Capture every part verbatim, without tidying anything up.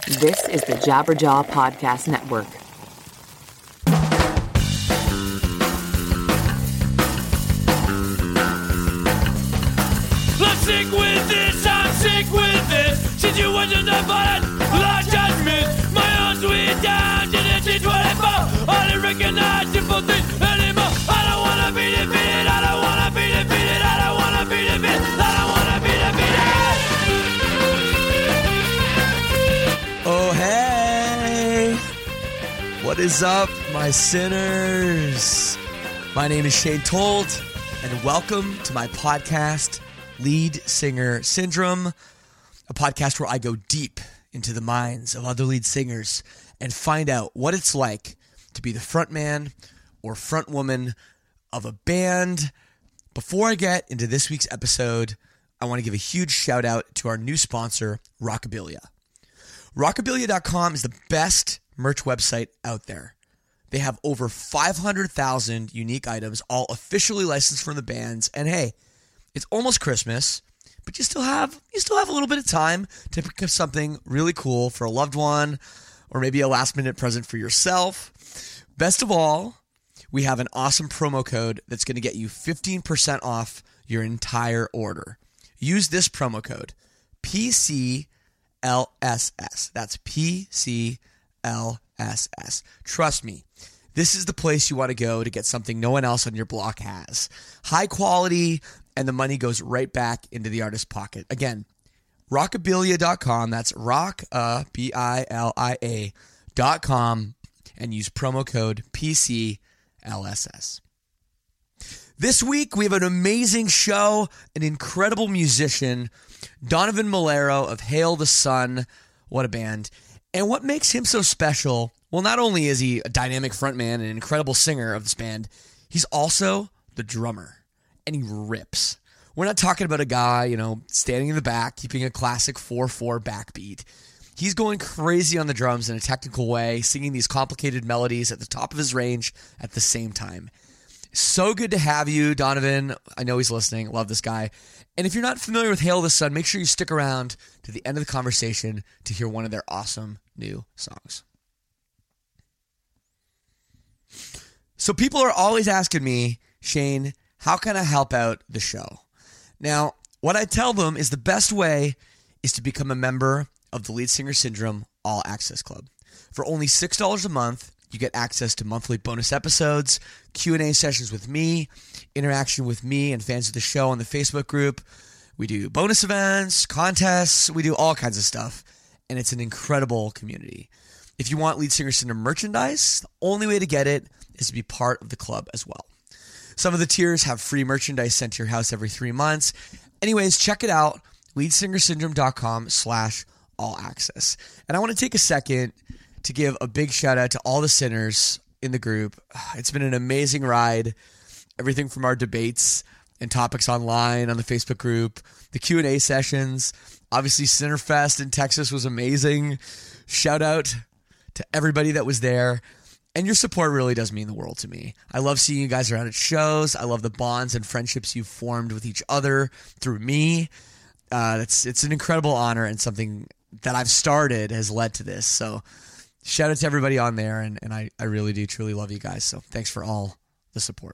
This is the Jabberjaw Podcast Network. I'm sick with this, I'm sick with this. Situations I find without judgment. My own sweet down to the T twenty-four. I don't recognize simple things anymore. I don't wanna be defeated, I don't wanna be defeated, I don't wanna be defeated, I don't wanna be defeated. Oh, hey! What is up, my sinners? My name is Shane Told, and welcome to my podcast, Lead Singer Syndrome, a podcast where I go deep into the minds of other lead singers and find out what it's like to be the front man or front woman of a band. Before I get into this week's episode, I want to give a huge shout out to our new sponsor, Rockabilia. Rockabilia dot com is the best merch website out there. They have over five hundred thousand unique items, all officially licensed from the bands. And hey, it's almost Christmas, but you still have you still have a little bit of time to pick up something really cool for a loved one, or maybe a last minute present for yourself. Best of all, we have an awesome promo code that's going to get you fifteen percent off your entire order. Use this promo code, P C L S S. That's P C L S S. Trust me, this is the place you want to go to get something no one else on your block has. High quality, and the money goes right back into the artist's pocket. Again, rockabilia dot com. That's rock, uh, B I L I A dot com, and use promo code P C L S S. This week, we have an amazing show, an incredible musician, Donovan Melero of Hail the Sun. What a band. And what makes him so special, well, not only is he a dynamic frontman and an incredible singer of this band, he's also the drummer, and he rips. We're not talking about a guy, you know, standing in the back, keeping a classic four four backbeat. He's going crazy on the drums in a technical way, singing these complicated melodies at the top of his range at the same time. So good to have you, Donovan. I know he's listening. Love this guy. And if you're not familiar with Hail the Sun, make sure you stick around to the end of the conversation to hear one of their awesome new songs. So people are always asking me, Shane, how can I help out the show? Now, what I tell them is the best way is to become a member of the Lead Singer Syndrome All Access Club. For only six dollars a month, you get access to monthly bonus episodes, Q and A sessions with me, interaction with me and fans of the show on the Facebook group. We do bonus events, contests, we do all kinds of stuff, and it's an incredible community. If you want Lead Singer Syndrome merchandise, the only way to get it is to be part of the club as well. Some of the tiers have free merchandise sent to your house every three months. Anyways, check it out, leadsingersyndrome.com slash all access. And I want to take a second to give a big shout out to all the sinners in the group. It's been an amazing ride. Everything from our debates and topics online on the Facebook group, the Q and A sessions. Obviously, Sinnerfest in Texas was amazing. Shout out to everybody that was there. And your support really does mean the world to me. I love seeing you guys around at shows. I love the bonds and friendships you've formed with each other through me. Uh, it's, it's an incredible honor, and something that I've started has led to this. So shout out to everybody on there, and, and I, I really do truly love you guys. So thanks for all the support.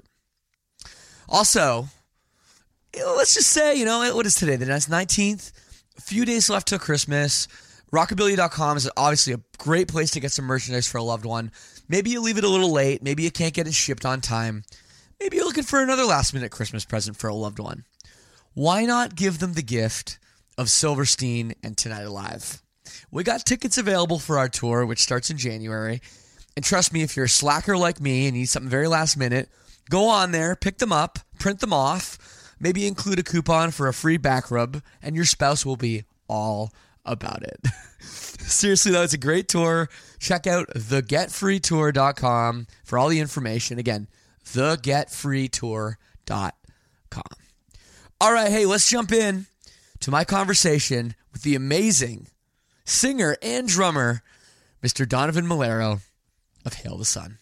Also, let's just say, you know, what is today? The nineteenth? A few days left till Christmas. Rockabilia dot com is obviously a great place to get some merchandise for a loved one. Maybe you leave it a little late. Maybe you can't get it shipped on time. Maybe you're looking for another last-minute Christmas present for a loved one. Why not give them the gift of Silverstein and Tonight Alive? We got tickets available for our tour, which starts in January. And trust me, if you're a slacker like me and need something very last minute, go on there, pick them up, print them off, maybe include a coupon for a free back rub, and your spouse will be all about it. Seriously, though, it's a great tour. Check out the get free tour dot com for all the information. Again, the get free tour dot com. All right, hey, let's jump in to my conversation with the amazing singer and drummer, Mister Donovan Melero of Hail the Sun.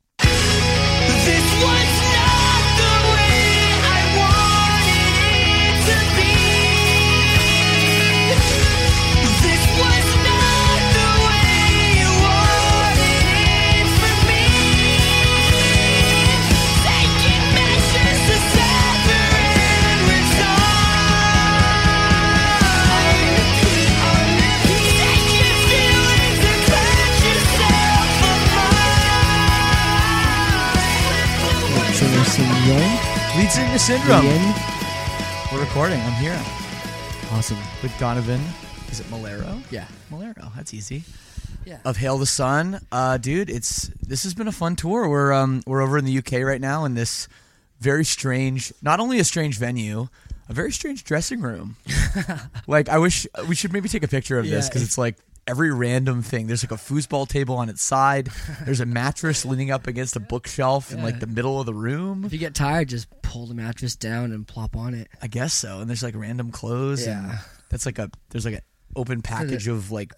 This was not the way I wanted it to be. This was not the Singer Syndrome. Ian. We're recording. I'm here Awesome. with Donovan. Is it Malero? Yeah. Malero. That's easy. Yeah. Of Hail the Sun, uh, dude. It's this has been a fun tour. We're um we're over in the U K right now in this very strange, not only a strange venue, a very strange dressing room. Like I wish we should maybe take a picture of this Yeah, because it's like every random thing. There's like a foosball table on its side. There's a mattress leaning up against a bookshelf in like the middle of the room. If you get tired, just pull the mattress down and plop on it. I guess so. And there's like random clothes. Yeah. And that's like a there's like an open package of like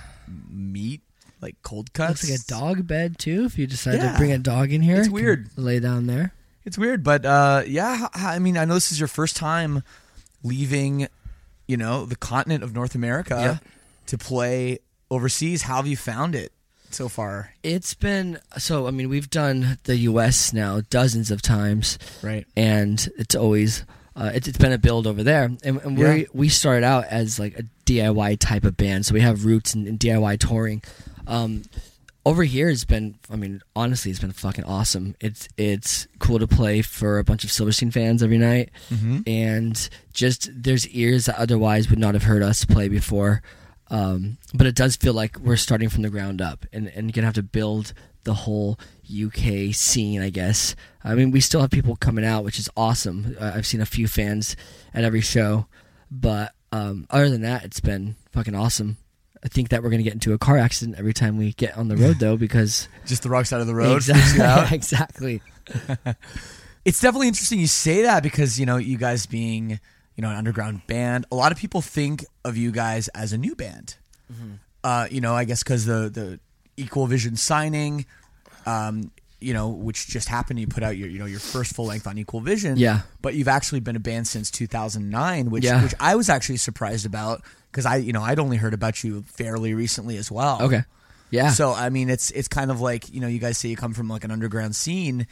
meat, like cold cuts. Looks like a dog bed too. If you decide Yeah. to bring a dog in here, It's you can weird. Lay down there. It's weird, but uh, yeah. h- I mean, I know this is your first time leaving, you know, the continent of North America Yeah. to play overseas. How have you found it so far? It's been so. I mean, we've done the U S now dozens of times, Right. and it's always uh, it's, it's been a build over there. And, and we Yeah. we started out as like a D I Y type of band, so we have roots in, in D I Y touring. Um, over here has been, I mean, honestly, it's been fucking awesome. It's it's cool to play for a bunch of Silverstein fans every night, Mm-hmm. and just there's ears that otherwise would not have heard us play before. Um, but it does feel like we're starting from the ground up, and and you're gonna have to build the whole U K scene, I guess. I mean, we still have people coming out, which is awesome. Uh, I've seen a few fans at every show, but um, other than that, it's been fucking awesome. I think that we're gonna get into a car accident every time we get on the road, though, because Just the wrong side of the road. freaks you out. exactly, exactly. It's definitely interesting you say that because, you know, you guys being, you know, an underground band, a lot of people think of you guys as a new band. Mm-hmm. Uh, you know, I guess because the, the Equal Vision signing, um, you know, which just happened, you put out your, you know, your first full length on Equal Vision. Yeah. But you've actually been a band since two thousand nine, which, Yeah. which I was actually surprised about because I, you know, I'd only heard about you fairly recently as well. Okay, yeah. So I mean, it's it's kind of like, you know, you guys say you come from like an underground scene.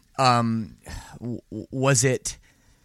Um, w- was it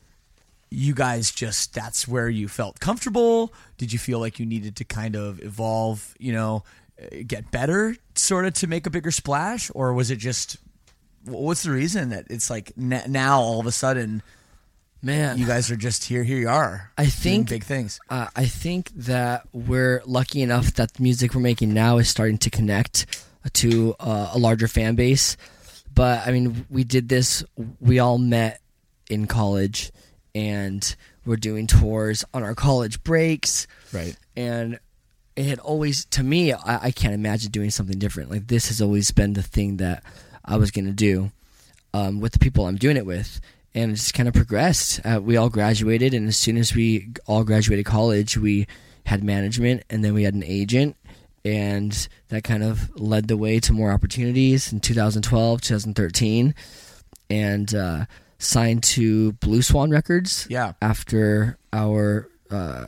you guys just that's where you felt comfortable? Did you feel like you needed to kind of evolve, you know, uh, get better, sort of to make a bigger splash, or was it just wh- what's the reason that it's like n- now all of a sudden Man, you guys are just here? Here you are. I doing think big things. Uh, I think that we're lucky enough that the music we're making now is starting to connect to uh, a larger fan base. But I mean, we did this. We all met in college, and we're doing tours on our college breaks. Right. And it had always, to me, I, I can't imagine doing something different. Like this has always been the thing that I was going to do um, with the people I'm doing it with. And it just kind of progressed. Uh, we all graduated, and as soon as we all graduated college, we had management, and then we had an agent, and that kind of led the way to more opportunities in two thousand twelve, two thousand thirteen, and uh, signed to Blue Swan Records Yeah. after our uh,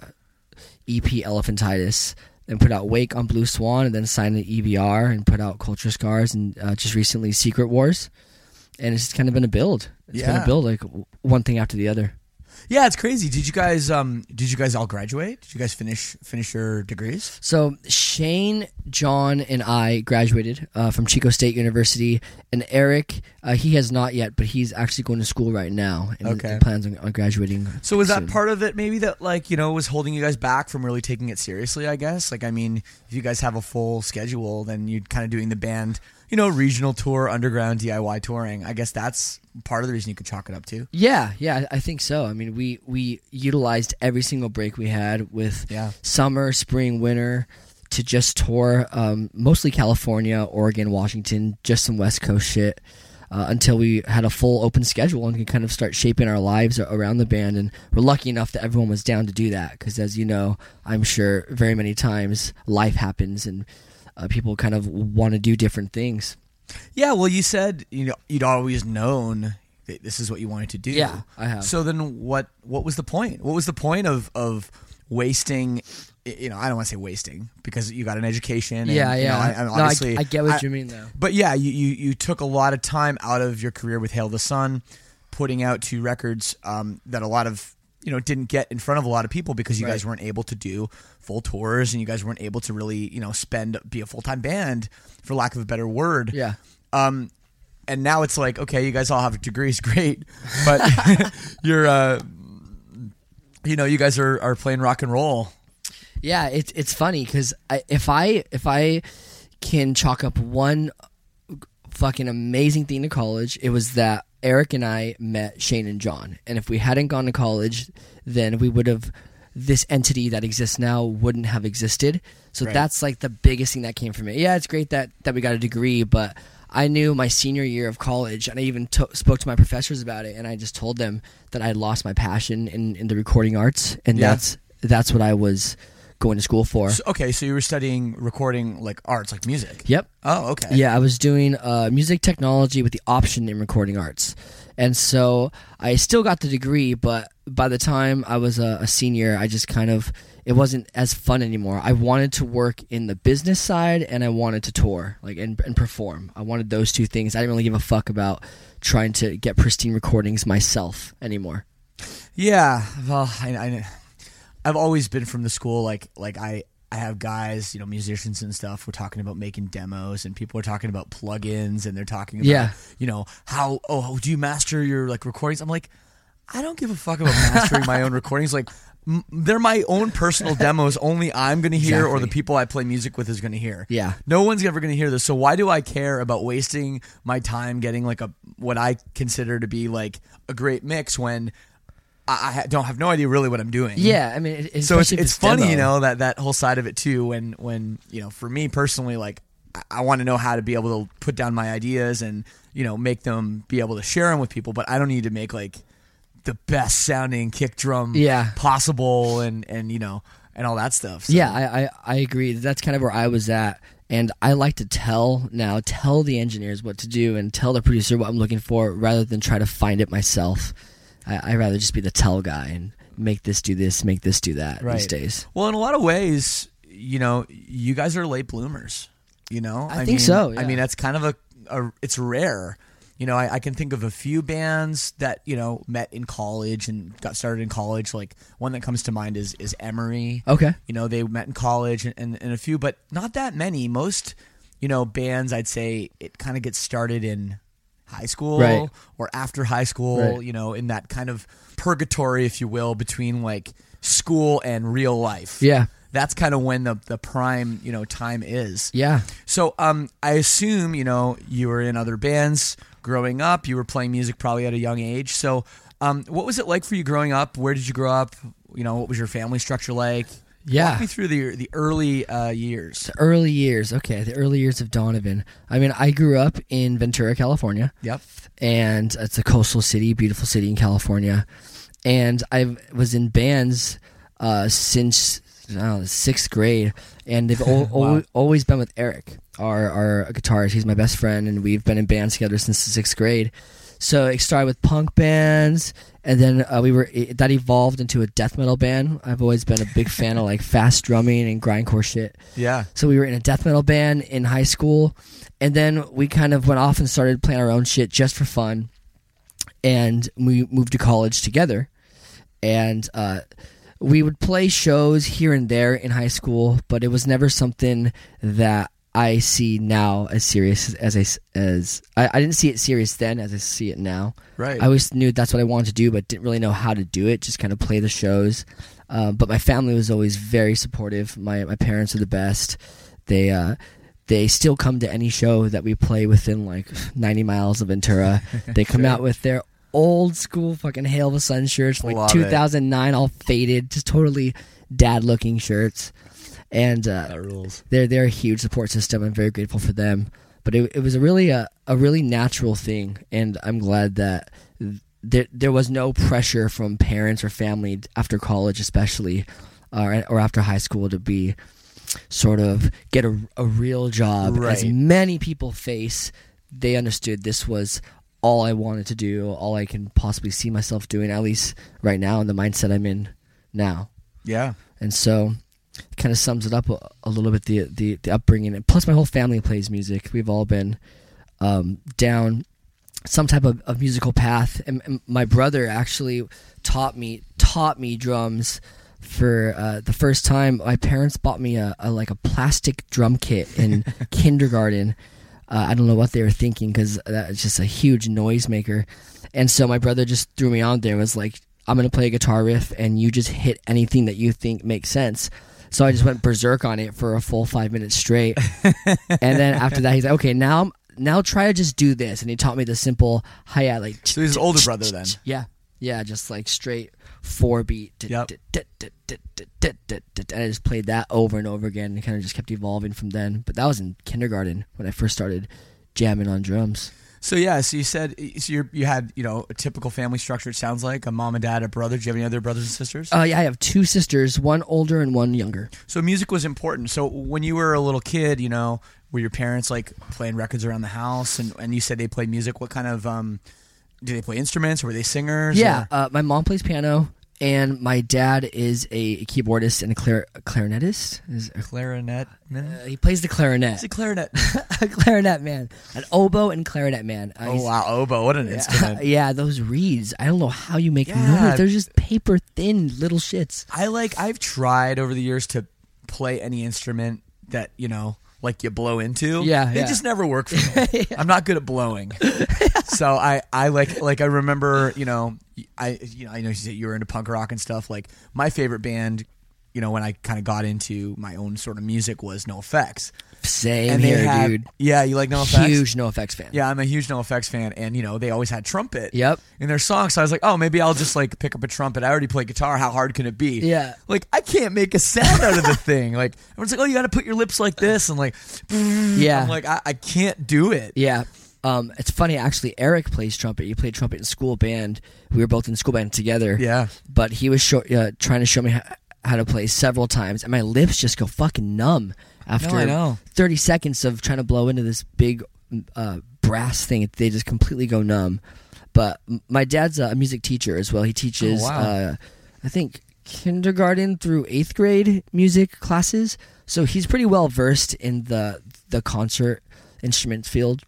E P Elephantitis, and put out Wake on Blue Swan, and then signed to E B R and put out Culture Scars, and uh, just recently Secret Wars. And it's just kind of been a build. It's been Yeah. a build, like w- one thing after the other. Yeah, it's crazy. Did you guys um did you guys all graduate? Did you guys finish finish your degrees? So Shane, John, and I graduated uh, from Chico State University, and Eric, uh, he has not yet, but he's actually going to school right now, and, Okay. and plans on, on graduating. So was that soon. part of it maybe that like, you know, was holding you guys back from really taking it seriously, I guess? Like I mean, if you guys have a full schedule, then you're kind of doing the band, you know, regional tour, underground D I Y touring. I guess that's part of the reason you could chalk it up to. Yeah, yeah, I think so. I mean, we we utilized every single break we had with Yeah. summer, spring, winter to just tour um, mostly California, Oregon, Washington, just some West Coast shit uh, until we had a full open schedule and could kind of start shaping our lives a- around the band. And we're lucky enough that everyone was down to do that because, as you know, I'm sure very many times life happens and uh, people kind of want to do different things. Yeah, well, you said, you know, you'd always known that this is what you wanted to do. Yeah, I have. So then what what was the point? What was the point of of wasting, you know, I don't want to say wasting because you got an education. And, yeah, you know, yeah. I, I, no, I, obviously, I get what I- you mean, though. But yeah, you, you, you took a lot of time out of your career with Hail the Sun, putting out two records um, that a lot of, you know, didn't get in front of a lot of people because you Right. guys weren't able to do full tours and you guys weren't able to really, you know, spend, be a full-time band, for lack of a better word. Yeah. Um, and now it's like, okay, you guys all have degrees, great, but you're, uh, you know, you guys are, are playing rock and roll. Yeah, it's it's funny because if I if I can chalk up one fucking amazing thing to college, it was that Eric and I met Shane and John, and if we hadn't gone to college, then we would have this entity that exists now wouldn't have existed. So Right. that's like the biggest thing that came from it. Yeah, it's great that that we got a degree, but I knew my senior year of college, and I even to- spoke to my professors about it, and I just told them that I had lost my passion in, in the recording arts, and Yeah. that's that's what I was going to school for. So, okay, so you were studying recording, like arts, like music. Yep. Oh, okay. Yeah, I was doing uh, music technology with the option in recording arts. And so I still got the degree, but by the time I was a, a senior, I just kind of, it wasn't as fun anymore. I wanted to work in the business side, and I wanted to tour like and, and perform. I wanted those two things. I didn't really give a fuck about trying to get pristine recordings myself anymore. Yeah, well, I, I, I've always been from the school, like, like I, I have guys, you know, musicians and stuff. We're talking about making demos, and people are talking about plugins, and they're talking about, Yeah. you know, how, oh, do you master your like recordings? I'm like, I don't give a fuck about mastering my own recordings. Like, m- they're my own personal demos. Only I'm going to hear, or Exactly. the people I play music with is going to hear. Yeah. No one's ever going to hear this. So why do I care about wasting my time getting like a what I consider to be like a great mix when I, I ha- don't have no idea really what I'm doing? Yeah, I mean, it, So it's especially if it's funny, demo. you know, that that whole side of it too. When when you know, for me personally, like I, I want to know how to be able to put down my ideas and you know make them be able to share them with people. But I don't need to make like the best sounding kick drum Yeah. possible and and you know and all that stuff. So. Yeah, I, I, I agree. That's kind of where I was at. And I like to tell now, tell the engineers what to do and tell the producer what I'm looking for rather than try to find it myself. I, I'd rather just be the tell guy and make this do this, make this do that Right. these days. Well, in a lot of ways, you know, you guys are late bloomers. You know, I think mean, so, I yeah. mean, that's kind of a, a it's rare. You know, I, I can think of a few bands that you know met in college and got started in college. Like one that comes to mind is is Emery. Okay. You know, they met in college and, and, and a few, but not that many. Most, you know, bands, I'd say it kind of gets started in high school Right. or after high school, Right. you know, in that kind of purgatory, if you will, between like school and real life. Yeah. That's kind of when the, the prime, you know, time is. Yeah. So um, I assume, you know, you were in other bands growing up. You were playing music probably at a young age. So um, what was it like for you growing up? Where did you grow up? You know, what was your family structure like? Yeah. Walk me through the the early uh, years. The early years. Okay. The early years of Donovan. I mean, I grew up in Ventura, California. Yep. And it's a coastal city, beautiful city in California. And I was in bands uh, since I don't know, sixth grade, and they've al- Wow. al- always been with Eric, our our guitarist. He's my best friend, and we've been in bands together since the sixth grade. So it started with punk bands, and then uh, we were it, that evolved into a death metal band. I've always been a big fan of like fast drumming and grindcore shit. Yeah. So we were in a death metal band in high school, and then we kind of went off and started playing our own shit just for fun. And we moved to college together, and uh, we would play shows here and there in high school, but it was never something that I see now as serious as I as I, I didn't see it serious then as I see it now. Right. I always knew that's what I wanted to do, but didn't really know how to do it. Just kind of play the shows. Um, but my family was always very supportive. My my parents are the best. They uh, they still come to any show that we play within like ninety miles of Ventura. They come Sure. out with their old school fucking Hail of the Sun shirts, like Love it. two thousand nine, all faded, just totally dad looking shirts. And uh, That rules. they're they're a huge support system. I'm very grateful for them. But it, it was a really a, a really natural thing, and I'm glad that there there was no pressure from parents or family after college, especially, or or after high school, to be sort of get a, a real job. As Right. many people face, they understood this was all I wanted to do, all I can possibly see myself doing, at least right now in the mindset I'm in now. Yeah. And so it kind of sums it up a, a little bit, the, the the upbringing. And plus my whole family plays music. We've all been um, down some type of, of musical path. And, and my brother actually taught me taught me drums for uh, the first time. My parents bought me a, a like a plastic drum kit in kindergarten. Uh, I don't know what they were thinking because that's just a huge noise maker. And so my brother just threw me on there and was like, I'm going to play a guitar riff and you just hit anything that you think makes sense. So I just went berserk on it for a full five minutes straight. And then after that, he's like, okay, now I'm, now try to just do this. And he taught me the simple hi-hat. Like, so he's his older brother then. Yeah. Yeah, just like straight four beat. Yep. And I just played that over and over again and kind of just kept evolving from then. But that was in kindergarten when I first started jamming on drums. So yeah, so you said so you're, you had you know a typical family structure. It sounds like a mom and dad, a brother. Do you have any other brothers and sisters? Uh, yeah, I have two sisters, one older and one younger. So music was important. So when you were a little kid, you know, were your parents like playing records around the house? And, and you said they played music. What kind of um, did they play instruments? Were they singers? Yeah, or? uh, my mom plays piano. And my dad is a keyboardist and a, clar- a clarinetist. Is a, clarinet man? Uh, he plays the clarinet. He's a clarinet. A clarinet man. An oboe and clarinet man. Uh, oh, wow. Oboe. What an yeah, instrument. Yeah, those reeds. I don't know how you make Yeah. noise. They're just paper thin little shits. I like, I've tried over the years to play any instrument that, you know, like you blow into. Yeah, They yeah. just never work for me. I'm not good at blowing. So I, I like, like I remember, you know, I, you know, I know you said you were into punk rock and stuff. Like my favorite band, you know, when I kind of got into my own sort of music was NoFX. Same And here, they had, dude. yeah, you like NoFX? Huge NoFX fan. Yeah, I'm a huge NoFX fan, and you know they always had trumpet. Yep. In their songs, so I was like, oh, maybe I'll just like pick up a trumpet. I already play guitar. How hard can it be? Yeah. Like I can't make a sound out of the thing. Like everyone's like, oh, you got to put your lips like this, and like, Yeah. I'm like, I, I can't do it. Yeah. Um, it's funny, actually, Eric plays trumpet. He played trumpet in school band. We were both in school band together. Yeah. But he was show, uh, trying to show me how, how to play several times, and my lips just go fucking numb after No, I know. thirty seconds of trying to blow into this big uh, brass thing. They just completely go numb. But m- my dad's a music teacher as well. He teaches, Oh, wow. uh, I think, kindergarten through eighth grade music classes. So he's pretty well versed in the the concert instrument field.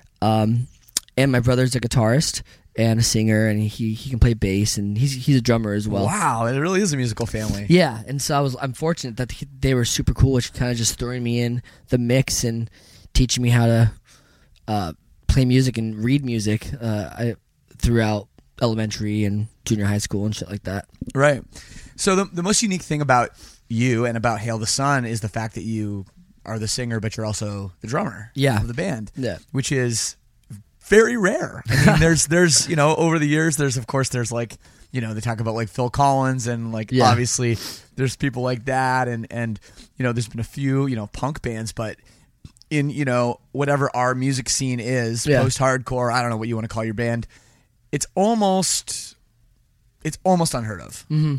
Um, and my brother's a guitarist and a singer, and he, he can play bass, and he's he's a drummer as well. Wow, it really is a musical family. Yeah, and so I was I'm fortunate that he, they were super cool, which kind of just throwing me in the mix and teaching me how to uh, play music and read music uh, I, throughout elementary and junior high school and shit like that. Right. So the the most unique thing about you and about Hail the Sun is the fact that you are the singer, but you're also the drummer. Yeah. Of the band. Yeah. Which is very rare. I mean, there's, there's, you know, over the years, there's, of course, there's like, you know, they talk about like Phil Collins and like, Yeah. obviously there's people like that. And, and, you know, there's been a few, you know, punk bands, but in, you know, whatever our music scene is, Yeah. post-hardcore, I don't know what you want to call your band, it's almost, it's almost unheard of. Mm-hmm.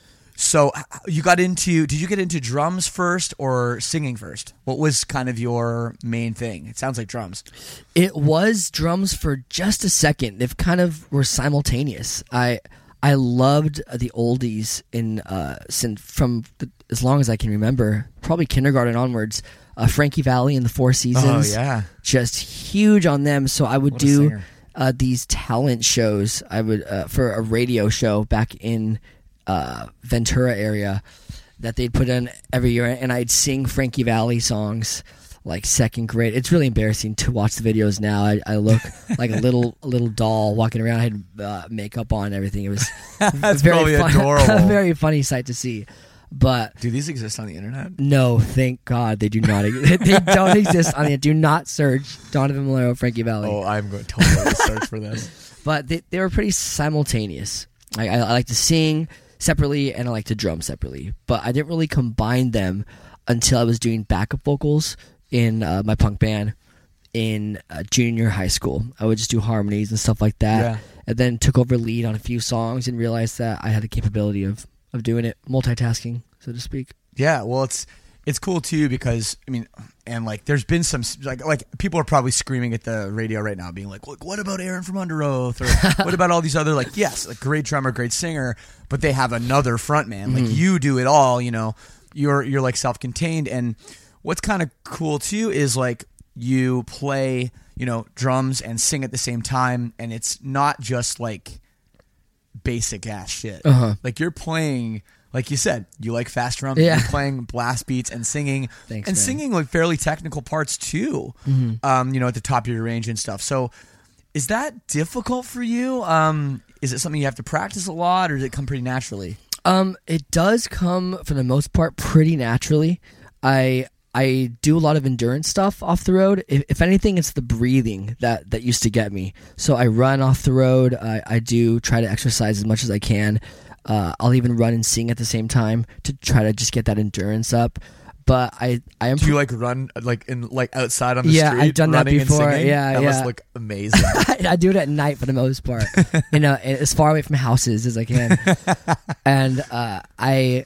So h- you got into, did you get into drums first or singing first? What was kind of your main thing? It sounds like drums. It was drums for just a second. They've kind of were simultaneous. I I loved the oldies in uh since from the, as long as I can remember, probably kindergarten onwards. Uh, Frankie Valli and the Four Seasons. Oh, yeah. Just huge on them. So I would What a do singer. uh, these talent shows. I would uh, for a radio show back in uh, Ventura area that they'd put in every year, and I'd sing Frankie Valli songs like second grade. It's really embarrassing to watch the videos now. I, I look like a little a little doll walking around. I had uh, makeup on and everything. It was That's very probably fun, adorable. a very funny sight to see. But Do these exist on the internet? no, thank God they do not. They don't exist on it. Do not search Donovan Malero, Frankie Valli. Oh, I'm going to totally search for this. But they, they were pretty simultaneous. Like, I, I like to sing separately and I like to drum separately. But I didn't really combine them until I was doing backup vocals in uh, my punk band in uh, junior high school. I would just do harmonies and stuff like that. Yeah. And then took over lead on a few songs and realized that I had the capability of, of doing it, multitasking, so to speak. Yeah, well, it's it's cool too because I mean, and like, there's been some like like people are probably screaming at the radio right now, being like, "Look, what about Aaron from Under Oath? Or what about all these other like, yes, like great drummer, great singer, but they have another frontman. Like you do it all. You know, you're you're like self-contained. And what's kind of cool too is like you play, you know, drums and sing at the same time, and it's not just like basic ass shit. Uh-huh. Like you're playing like you said, you like fast drums, Yeah. you're playing blast beats and singing, Thanks, and man. singing like fairly technical parts too. Mm-hmm. Um, you know, at the top of your range and stuff. So, is that difficult for you? Um, is it something you have to practice a lot, or does it come pretty naturally? Um, it does come for the most part pretty naturally. I I do a lot of endurance stuff off the road. If, if anything, it's the breathing that, that used to get me. So I run off the road. I, I do try to exercise as much as I can. Uh, I'll even run and sing at the same time to try to just get that endurance up. But I, I am. Do you like run like in like outside on the Yeah, street? I've done that running and before. singing? Yeah, that yeah. must look amazing. I do it at night for the most part, you know, as far away from houses as I can. And uh, I,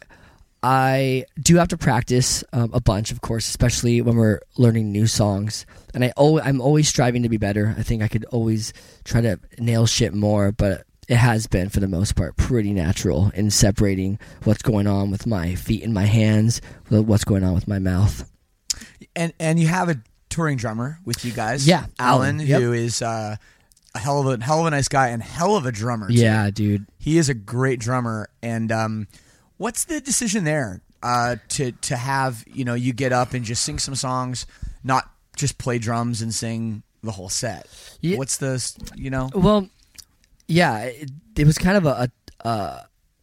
I do have to practice um, a bunch, of course, especially when we're learning new songs. And I, al- I'm always striving to be better. I think I could always try to nail shit more, but it has been, for the most part, pretty natural in separating what's going on with my feet and my hands, with what's going on with my mouth. And and you have a touring drummer with you guys, Yeah, Alan, Alan, yep. who is uh, a hell of a hell of a nice guy and hell of a drummer. too. Yeah, dude. He is a great drummer. And um, what's the decision there uh, to to have you know you get up and just sing some songs, not just play drums and sing the whole set? Yeah. What's the you know? Well, yeah, it, it was kind of a, a uh,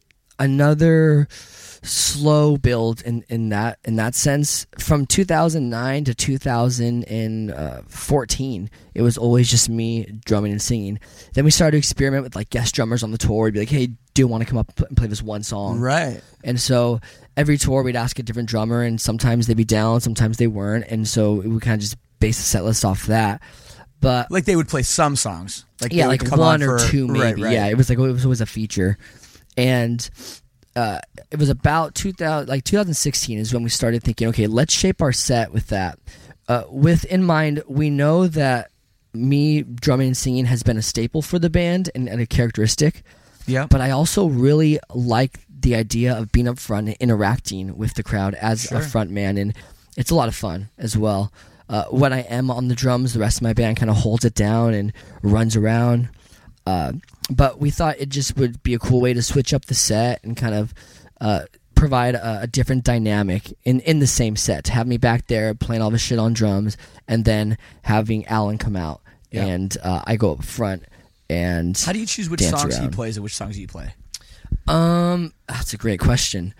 another slow build in, in that in that sense. From two thousand nine to two thousand fourteen, it was always just me drumming and singing. Then we started to experiment with like guest drummers on the tour. We'd be like, "Hey, do you want to come up and play this one song?" Right. And so every tour we'd ask a different drummer, and sometimes they'd be down, sometimes they weren't, and so we kind of just base the set list off that. But Like they would play some songs, like yeah, they would like come one on or for- two maybe. Right, right. Yeah, it was like it was always a feature, and uh, it was about two thousand, like two thousand sixteen is when we started thinking, okay, let's shape our set with that. Uh, with in mind, we know that me drumming and singing has been a staple for the band and, and a characteristic. Yeah. But I also really like the idea of being up front and interacting with the crowd as Sure. a front man, and it's a lot of fun as well. Uh, when I am on the drums, the rest of my band kind of holds it down and runs around. Uh, but we thought it just would be a cool way to switch up the set and kind of uh, provide a, a different dynamic in, in the same set. To have me back there playing all the shit on drums, and then having Alan come out, Yeah. and uh, I go up front. And How do you choose which dance songs he around. plays and which songs you play? Um, that's a great question.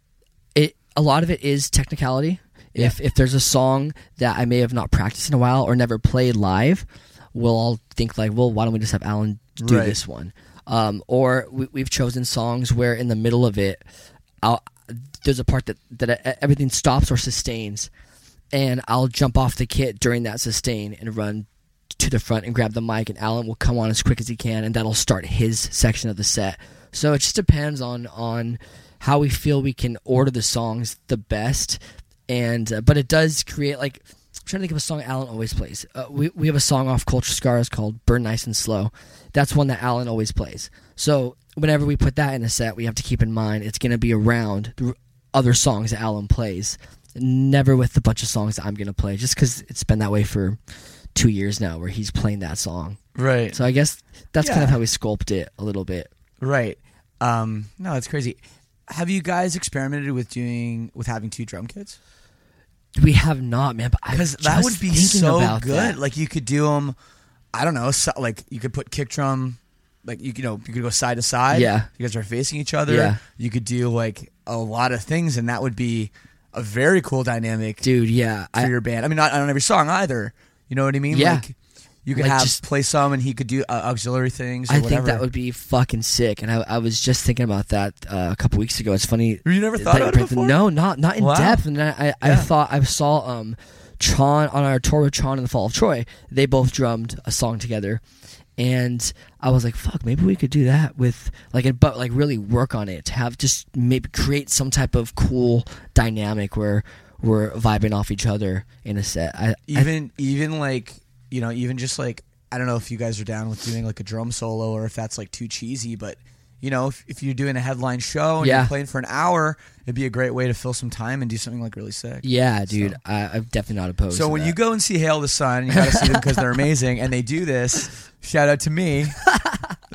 It a lot of it is technicality. If if there's a song that I may have not practiced in a while or never played live, we'll all think like, well, why don't we just have Alan do Right. this one? Um, or we, we've chosen songs where in the middle of it, I'll, there's a part that that everything stops or sustains, and I'll jump off the kit during that sustain and run to the front and grab the mic, and Alan will come on as quick as he can, and that'll start his section of the set. So it just depends on on how we feel we can order the songs the best, and uh, but it does create like I'm trying to think of a song Alan always plays. Uh, we we have a song off Culture Scars called "Burn Nice and Slow." That's one that Alan always plays. So whenever we put that in a set, we have to keep in mind it's going to be around the other songs that Alan plays, never with the bunch of songs that I'm going to play, just because it's been that way for two years now where he's playing that song. Right. So I guess that's kind of Yeah. how we sculpt it a little bit. Right. Um, no, that's crazy. Have you guys experimented with doing with having two drum kits? We have not, man, but I Because was that just would be thinking so about good. that. Like you could do them. I don't know. So, like you could put kick drum. Like you, you know, you could go side to side. Yeah. You guys are facing each other. Yeah. You could do like a lot of things, and that would be a very cool dynamic Dude, yeah. for I, your band. I mean, not on every song either. You know what I mean? Yeah. Like you could Like, have just- play some, and he could do uh, auxiliary things. Or I whatever. think that would be fucking sick, and I, I was just thinking about that uh, a couple weeks ago. It's funny. You never thought that about you it bring- before? No, not not in Wow. depth. And I, I, I Yeah. thought I saw um, Tron on our tour with Tron in the Fall of Troy. They both drummed a song together, and I was like, "Fuck, maybe we could do that with like, it, but like really work on it to have just maybe create some type of cool dynamic where we're vibing off each other in a set." I, I even even like you know even just like I don't know if you guys are down with doing like a drum solo or if that's like too cheesy, but you know if, if you're doing a headline show and Yeah. you're playing for an hour, it'd be a great way to fill some time and do something like really sick. yeah, dude, So- I, I'm definitely not opposed. So to when that. you go and see Hail the Sun, you got to see them because they're amazing, and they do this. Shout out to me.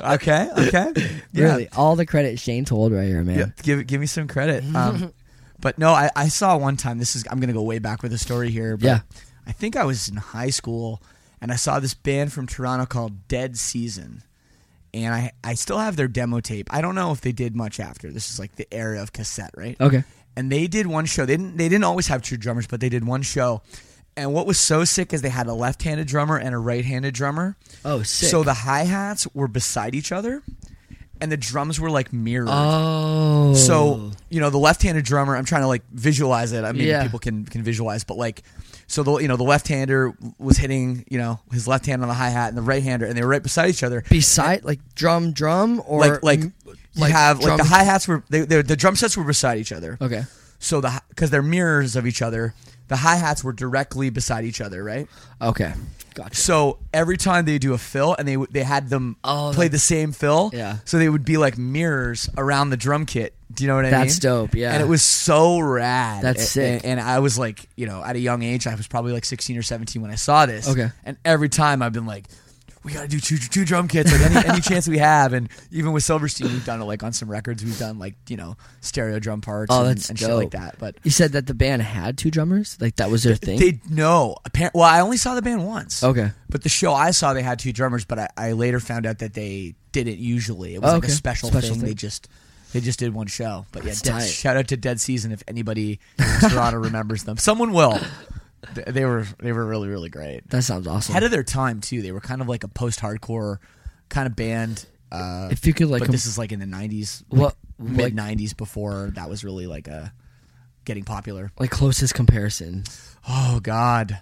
Okay, okay. Yeah. Really, all the credit Shane told right here, man. Yeah, give give me some credit. Um, but no, I, I saw one time. This is I'm gonna go way back with the story here. But Yeah. I think I was in high school, and I saw this band from Toronto called Dead Season, and I I still have their demo tape. I don't know if they did much after. This is like the era of cassette, right? Okay. And they did one show. They didn't they didn't always have two drummers, but they did one show. And what was so sick is they had a left-handed drummer and a right-handed drummer. Oh, sick. So the hi-hats were beside each other, and the drums were like mirrored. Oh. So, you know, the left-handed drummer, I'm trying to like visualize it. I mean, Yeah. people can can visualize, but like, so the you know the left-hander was hitting, you know, his left hand on the hi-hat, and the right-hander, and they were right beside each other. Beside, like drum, drum, or Like like you like have like drum- the hi-hats were they, they, the drum sets were beside each other. Okay. So the because they're mirrors of each other, the hi-hats were directly beside each other, right? Okay. Gotcha. So every time they do a fill, and they w- they had them Oh, play that- the same fill, Yeah. So they would be like mirrors around the drum kit. Do you know what I mean? That's dope, yeah. And it was so rad. That's A- sick. And, and I was like, you know, at a young age, I was probably like sixteen or seventeen when I saw this. Okay. And every time I've been like, we got to do two two drum kits, like any, any chance we have. And even with Silverstein, we've done it like on some records. We've done like you know stereo drum parts Oh, and, that's and dope. shit like that. But You said that the band had two drummers? Like that was their thing? they no. Apparently, well, I only saw the band once. Okay. But the show I saw, they had two drummers. But I, I later found out that they didn't usually. It was Oh, like okay. a special, Special thing. thing. They just they just did one show. But yeah, That's Dead, tight. shout out to Dead Season if anybody in Toronto remembers them. Someone will. Th- They were they were really really great. That sounds awesome. Ahead of their time too. They were kind of like a post-hardcore kind of band. Uh, If you could, like, but com- this is like in the nineties, What- mid like- nineties before that was really like a getting popular. like closest comparison. Oh God,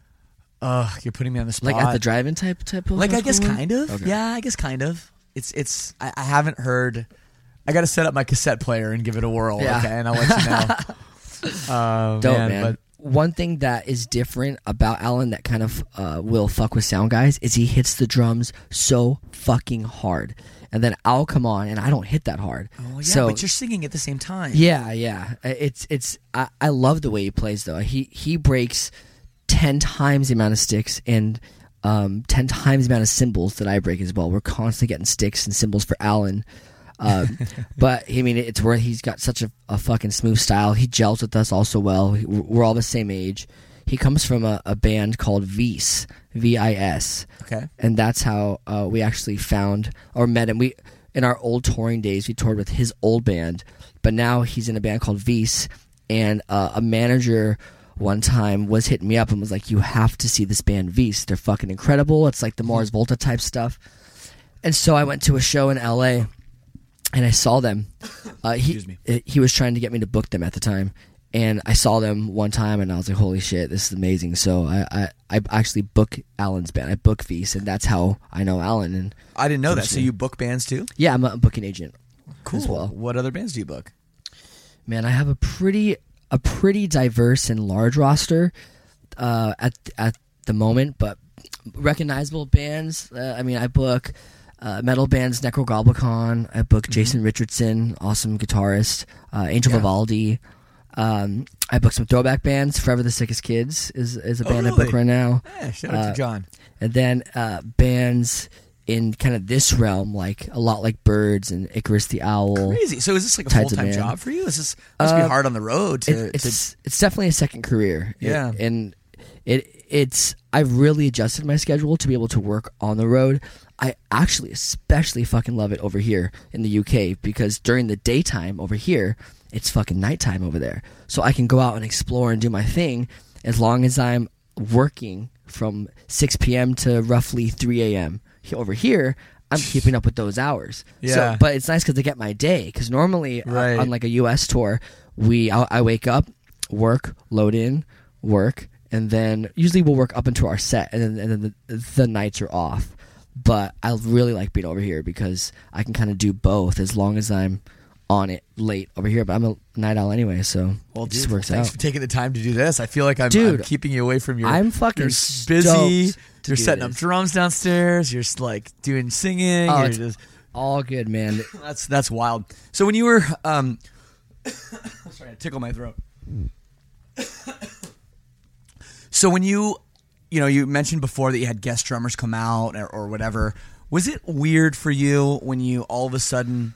ugh, you're putting me on the spot. Like at the drive-in type type of Like I hardcore guess one? kind of. Okay. Yeah, I guess kind of. It's it's. I, I haven't heard. I got to set up my cassette player and give it a whirl. Yeah. Okay, and I'll let you know. Oh, Dope, man, man. But One thing that is different about Alan that kind of uh, will fuck with sound guys is he hits the drums so fucking hard, and then I'll come on and I don't hit that hard. oh yeah, so but you're singing at the same time. yeah, yeah, it's it's I, I love the way he plays though. He he breaks ten times the amount of sticks and um, ten times the amount of cymbals that I break as well. We're constantly getting sticks and cymbals for Alan. Um, but I mean, it's where he's got such a, a fucking smooth style. He gels with us also well. He- We're all the same age. He comes from a, a band called Vis, V I S, Okay. and that's how uh, we actually found or met him. We in our old touring days, we toured with his old band, but now he's in a band called Vis, and uh, a manager one time was hitting me up and was like, "You have to see this band Vis. They're fucking incredible. It's like the Mars Volta type stuff." And so I went to a show in L A. And I saw them. Uh, he Excuse me. uh, he was trying to get me to book them at the time, and I saw them one time, and I was like, "Holy shit, this is amazing!" So I I, I actually book Alan's band. I book Vis, and that's how I know Alan. And I didn't know that. So you book bands too? yeah, I'm a booking agent. Cool. As well. What other bands do you book? Man, I have a pretty a pretty diverse and large roster uh, at at the moment, but recognizable bands. Uh, I mean, I book. Uh, metal bands, Necrogoblicon. I book Jason Richardson, awesome guitarist. Uh, Angel Yeah. Vivaldi. Um, I book some throwback bands. Forever the Sickest Kids is is a Oh, band I really? book right now. Yeah, shout out Uh, to John. And then uh, bands in kind of this realm, like a lot like Birds and Icarus the Owl. Crazy. So is this like a Tides full of time Man. job for you? This is must Uh, be hard on the road to. It, to it's it's definitely a second career. It- Yeah. and it it's I've really adjusted my schedule to be able to work on the road. I actually especially fucking love it over here in the U K because during the daytime over here, it's fucking nighttime over there. So I can go out and explore and do my thing as long as I'm working from six p.m. to roughly three a.m. Over here, I'm keeping up with those hours. Yeah. So, but it's nice because I get my day. Because normally uh, Right. on like a U S tour, we I, I wake up, work, load in, work, and then usually we'll work up into our set, and then, and then the, the nights are off. But I really like being over here because I can kind of do both as long as I'm on it late over here. But I'm a night owl anyway, so well, it dude, just works thanks out. for taking the time to do this. I feel like I'm, Dude, I'm keeping you away from your. I'm fucking You're stoked busy. to You're do setting up this. drums downstairs. You're like doing singing. Oh, you're it's- just, All good, man. that's that's wild. So when you were, um, sorry, I tickle my throat. So when you, you know, you mentioned before that you had guest drummers come out or, or whatever. Was it weird for you when you all of a sudden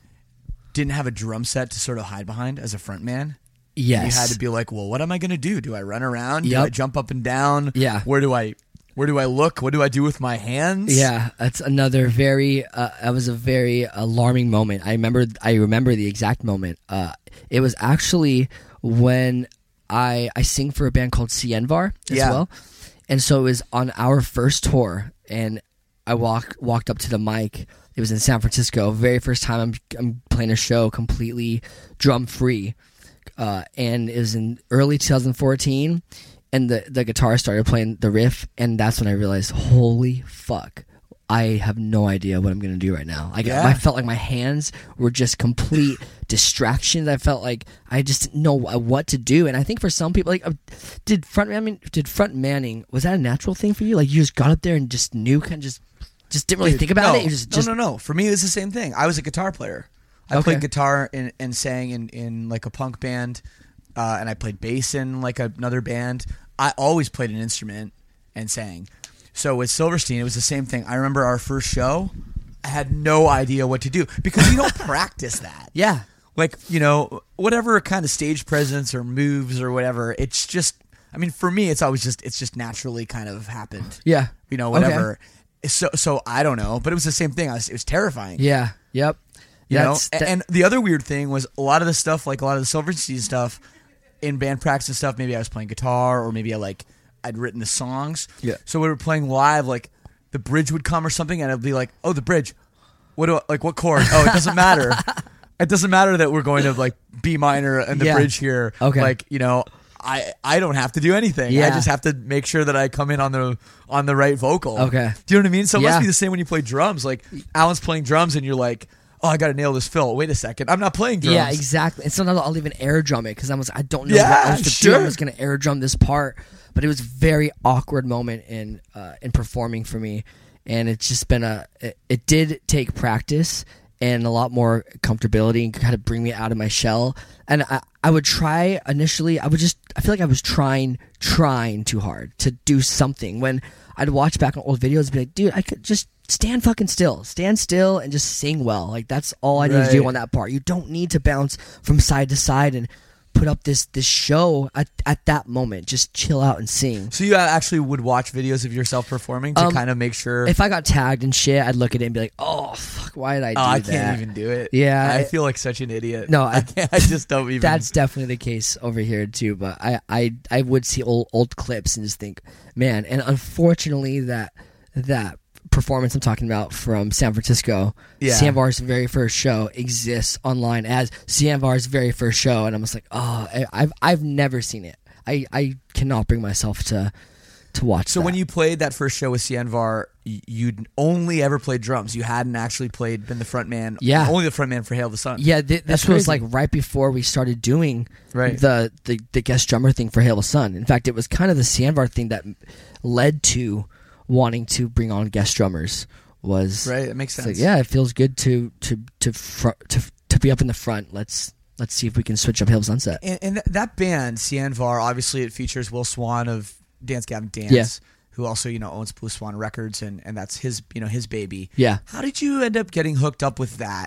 didn't have a drum set to sort of hide behind as a front man? Yes. You had to be like, well, what am I going to do? Do I run around? Yep. Do I jump up and down? Yeah. Where do I where do I look? What do I do with my hands? Yeah, that's another very. Uh, that was a very alarming moment. I remember. I remember the exact moment. Uh, it was actually when I I sing for a band called Cienvar as Yeah. well, and so it was on our first tour, and I walk walked up to the mic. It was in San Francisco. Very first time I'm I'm playing a show completely drum free, uh, and it was in early twenty fourteen. And the, the guitar started playing the riff, and that's when I realized, holy fuck, I have no idea what I'm going to do right now. Like, Yeah. I felt like my hands were just complete distractions. I felt like I just didn't know what to do. And I think for some people, like, uh, did front I mean, did front manning, was that a natural thing for you? Like, you just got up there and just knew, kind of just just didn't really Dude, think about no, it? You just, no, just, no, no. For me, it was the same thing. I was a guitar player. I Okay. played guitar and, and sang in, in like a punk band, uh, and I played bass in like another band. I always played an instrument and sang. So with Silverstein, it was the same thing. I remember our first show, I had no idea what to do because you don't practice that. Yeah. Like, you know, whatever kind of stage presence or moves or whatever, it's just, I mean, for me, it's always just, it's just naturally kind of happened. Yeah. You know, Okay. whatever. So, so I don't know, but it was the same thing. I was, it was terrifying. Yeah. Yep. You know, That's- and, that- and the other weird thing was a lot of the stuff, like a lot of the Silverstein stuff in band practice and stuff, maybe I was playing guitar or maybe I like, I'd written the songs. Yeah. So we were playing live, like the bridge would come or something and I'd be like, oh, the bridge. What do I, like, what chord? Oh, it doesn't matter. It doesn't matter that we're going to like B minor and the Yeah. bridge here. Okay. Like, you know, I, I don't have to do anything. I Yeah. just have to make sure that I come in on the on the right vocal. Okay. Do you know what I mean? So it Yeah. must be the same when you play drums. Like Alan's playing drums and you're like, oh, I got to nail this fill. Wait a second. I'm not playing drums. Yeah, exactly. And sometimes I'll even air drum it because I was I don't know Yeah, what else to do. sure. I'm just gonna air drum this part, but it was a very awkward moment in uh, in performing for me, and it's just been a. It, it did take practice and a lot more comfortability and kind of bring me out of my shell. And I, I would try initially. I would just. I feel like I was trying, trying too hard to do something. When I'd watch back on old videos and be like, dude, I could just stand fucking still. Stand still and just sing well. Like, that's all I need to do Right. on that part. You don't need to bounce from side to side and put up this this show at, at that moment. Just chill out and sing. So you actually would watch videos of yourself performing to Um, kind of make sure. If I got tagged and shit, I'd look at it and be like, oh, fuck, why did I do oh, I that? can't even do it. Yeah, I I- feel like such an idiot. No, I, I- can't, I just don't even. That's definitely the case over here too. But I, I, I would see old old clips and just think, man. And unfortunately, that that performance I'm talking about from San Francisco, Yeah. Cienvar's very first show exists online as Cienvar's very first show, and I'm just like, oh, I, I've I've never seen it. I, I cannot bring myself to to watch. So that. when you played that first show with Cienvar, y- you'd only ever played drums. You hadn't actually played, been the front man. Yeah. Only the front man for Hail the Sun. Yeah, th- That's this was crazy. like right before we started doing Right. the, the the guest drummer thing for Hail the Sun. In fact, it was kind of the Cienvar thing that led to wanting to bring on guest drummers. Was Right. It makes it's sense. like, yeah, it feels good to to to fr- to to be up in the front. Let's let's see if we can switch up Hail Sunset. And, and th- that band, Cienvar, obviously it features Will Swan of Dance Gavin Dance, Yeah. who also, you know, owns Blue Swan Records, and, and that's his, you know, his baby. Yeah. How did you end up getting hooked up with that?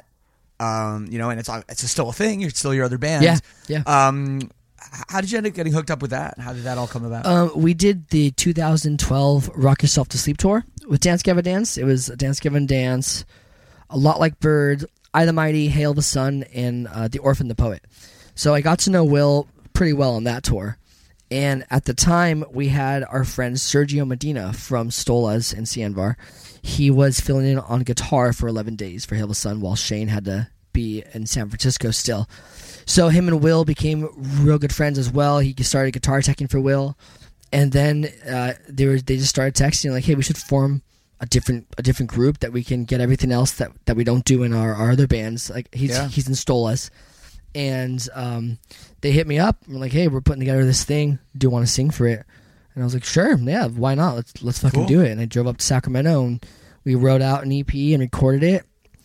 Um, you know, and it's it's still a thing. You're still your other band. Yeah, yeah. Um, h- how did you end up getting hooked up with that? How did that all come about? Um, we did the two thousand twelve Rock Yourself to Sleep tour with Dance Gavin Dance. It was Dance Gavin Dance, A Lot Like Bird, I the Mighty, Hail the Sun, and uh, The Orphan the Poet. So I got to know Will pretty well on that tour. And at the time, we had our friend Sergio Medina from Stolas and Cienvar. He was filling in on guitar for eleven days for Hail the Sun while Shane had to be in San Francisco still. So him and Will became real good friends as well. He started guitar teching for Will. And then uh, they were they just started texting like, hey, we should form a different a different group that we can get everything else that, that we don't do in our, our other bands. Like he's Yeah. he's in Stolas. And um, they hit me up and were like, hey, we're putting together this thing. Do you want to sing for it? And I was like, sure, yeah, why not? Let's let's fucking Cool. do it. And I drove up to Sacramento and we wrote out an E P and recorded it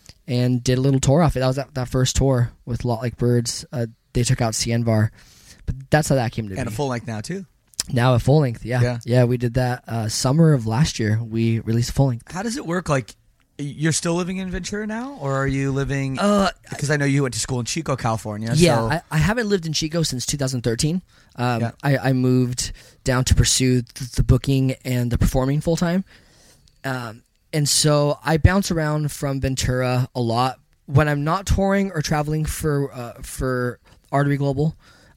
and did a little tour off it. That was that, that first tour with Lot Like Birds. Uh, they took out Cienvar. But that's how that came to and be. a full length now too. Now a full length, yeah. Yeah. Yeah, we did that uh, summer of last year. We released a full length. How does it work? Like, you're still living in Ventura now, or are you living? Uh, because I know you went to school in Chico, California. Yeah, so. I, I haven't lived in Chico since two thousand thirteen. Um, Yeah. I, I moved down to pursue the, the booking and the performing full time. Um, and so I bounce around from Ventura a lot. When I'm not touring or traveling for uh, for Artery Global,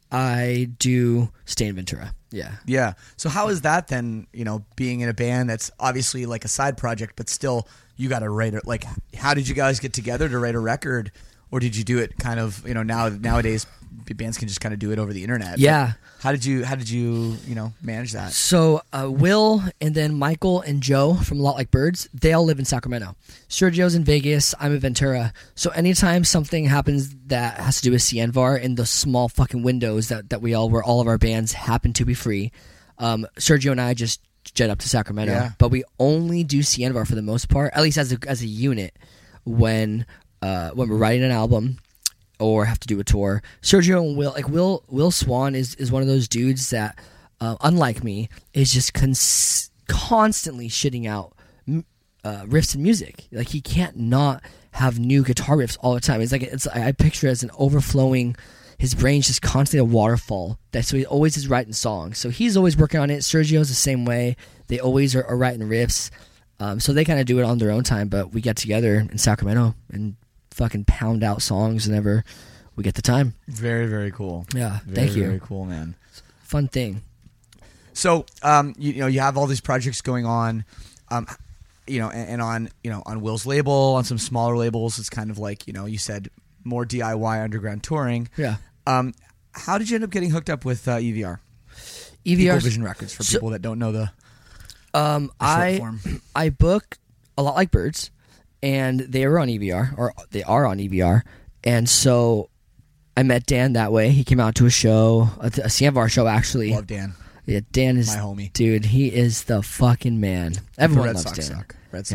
I do stay in Ventura. Yeah. Yeah. So how is that then, you know, being in a band that's obviously like a side project, but still you got to write it. Like, how did you guys get together to write a record? Or did you do it kind of, you know, now nowadays bands can just kind of do it over the internet. Yeah. But how did you, how did you, you know, manage that? So uh, Will and then Michael and Joe from A Lot Like Birds, they all live in Sacramento. Sergio's in Vegas. I'm in Ventura. So anytime something happens that has to do with C N V A R in the small fucking windows that, that we all, where all of our bands happen to be free, um, Sergio and I just jet up to Sacramento. Yeah. But we only do C N V A R for the most part, at least as a, as a unit, when uh, when we're writing an album or have to do a tour. Sergio and Will, like Will, Will Swan is, is one of those dudes that, uh, unlike me, is just cons- constantly shitting out uh, riffs and music. Like he can't not have new guitar riffs all the time. It's like it's I picture it as an overflowing. His brain's just constantly a waterfall. That's so he always is writing songs. So he's always working on it. Sergio's the same way. They always are, are writing riffs. Um, so they kind of do it on their own time. But we get together in Sacramento and fucking pound out songs whenever we get the time. Very, very cool. Yeah, Very, thank you. Very cool, man. Fun thing. So, um, you, you know, you have all these projects going on, um, you know, and, and on, you know, on Will's label, on some smaller labels, it's kind of like, you know, you said more D I Y underground touring. Yeah. Um, how did you end up getting hooked up with uh, E V R? E V R Equal Vision Records, for so- people that don't know the, Um, the short I form. I book A Lot Like Birds, and they were on E V R, or they are on E V R, and so I met Dan that way. He came out to a show, a, a C N V A R show actually. Love Dan. Yeah, Dan is My homie. dude. He is the fucking man. Everyone the Red loves Sox Dan. suck. Red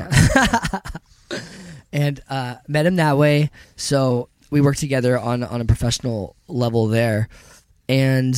Sox. And uh, met him that way. So we worked together on on a professional level there, and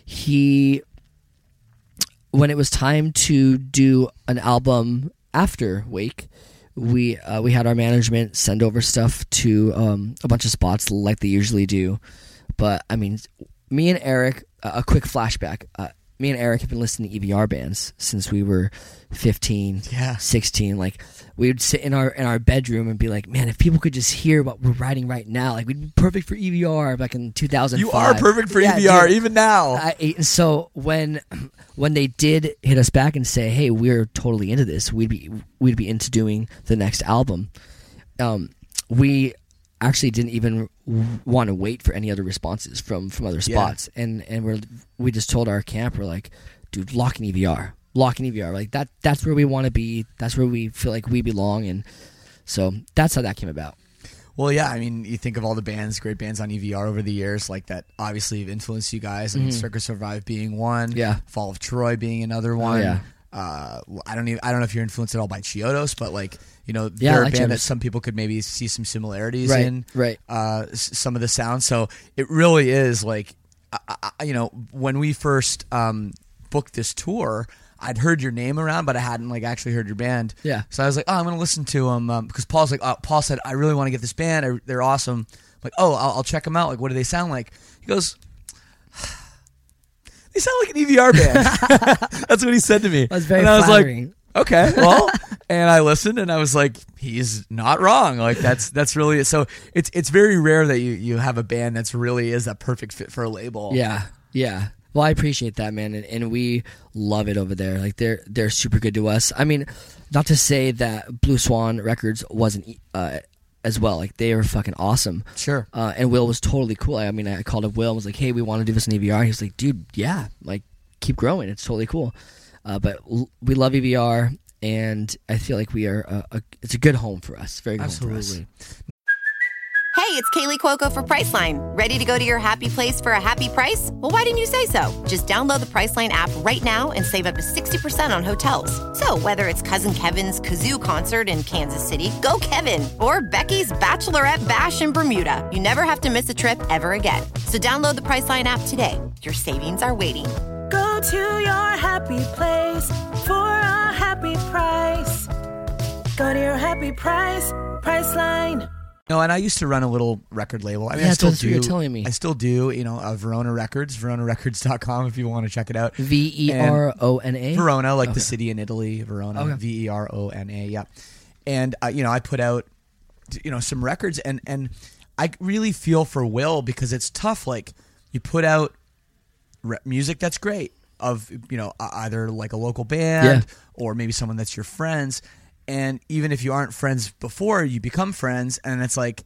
he, when it was time to do an album after Wake, we uh, we had our management send over stuff to um, a bunch of spots like they usually do. But I mean, me and Eric, uh, a quick flashback. Uh, me and Eric have been listening to E V R bands since we were fifteen, Yeah. sixteen. Like we would sit in our in our bedroom and be like, man, if people could just hear what we're writing right now, like we'd be perfect for E V R back in two thousand five. You are perfect for Yeah, E V R, dude. even now. I, and so when when they did hit us back and say, "Hey, we're totally into this. We'd be we'd be into doing the next album," um, we actually didn't even want to wait for any other responses from, from other spots, yeah. and and we we just told our camp, we're like, "Dude, lock in E V R, lock in E V R. Like that that's where we want to be. That's where we feel like we belong." And so that's how that came about. Well, yeah, I mean, you think of all the bands, great bands on E V R over the years, like that obviously have influenced you guys. I mean, Mm-hmm. Circus Survive being one, Yeah. Fall of Troy being another one. yeah. Uh, I don't even I don't know if you're influenced at all by Chiodos, but like you know, Yeah, I they're like a band Chiodos. that some people could maybe see some similarities Right, in. right. Uh, s- some of the sounds, so it really is like, I, I, you know, when we first um, booked this tour, I'd heard your name around, but I hadn't like actually heard your band. Yeah. So I was like, oh, I'm gonna listen to them um, because Paul's like, oh, Paul said, I really want to get this band. I, they're awesome. I'm like, oh, I'll, I'll check them out. Like, what do they sound like? He goes, they sound like an E V R band. That's what he said to me. That's very and I was flattering. like, okay, well, and I listened and I was like, he's not wrong. Like that's that's really so. It's it's very rare that you you have a band that's really is a perfect fit for a label. Yeah, yeah. Well, I appreciate that, man, and, and we love it over there. Like they're they're super good to us. I mean, not to say that Blue Swan Records wasn't uh, as well. Like they were fucking awesome. Sure. Uh, and Will was totally cool. I mean, I called up Will and was like, "Hey, we want to do this in E V R." He was like, "Dude, yeah, like keep growing. It's totally cool." Uh, but l- we love E V R, and I feel like we are a, a it's a good home for us. Very good home for us. Absolutely. Hey, it's Kaylee Cuoco for Priceline. Ready to go to your happy place for a happy price? Well, why didn't you say so? Just download the Priceline app right now and save up to sixty percent on hotels. So whether it's Cousin Kevin's Kazoo concert in Kansas City, go Kevin, or Becky's Bachelorette Bash in Bermuda, you never have to miss a trip ever again. So download the Priceline app today. Your savings are waiting. Go to your happy place for a happy price. Go to your happy price, Priceline. No, and I used to run a little record label. I mean, Yeah, I still that's do. what you're telling me. I still do. You know, uh, Verona Records, verona records dot com if you want to check it out. V E R O N A? Verona, like Okay. the city in Italy, Verona, Okay. V E R O N A, yeah. And, uh, you know, I put out, you know, some records, and, and I really feel for Will because it's tough. Like, you put out re- music that's great of, you know, uh, either like a local band Yeah. or maybe someone that's your friends. And even if you aren't friends before, you become friends, and it's like,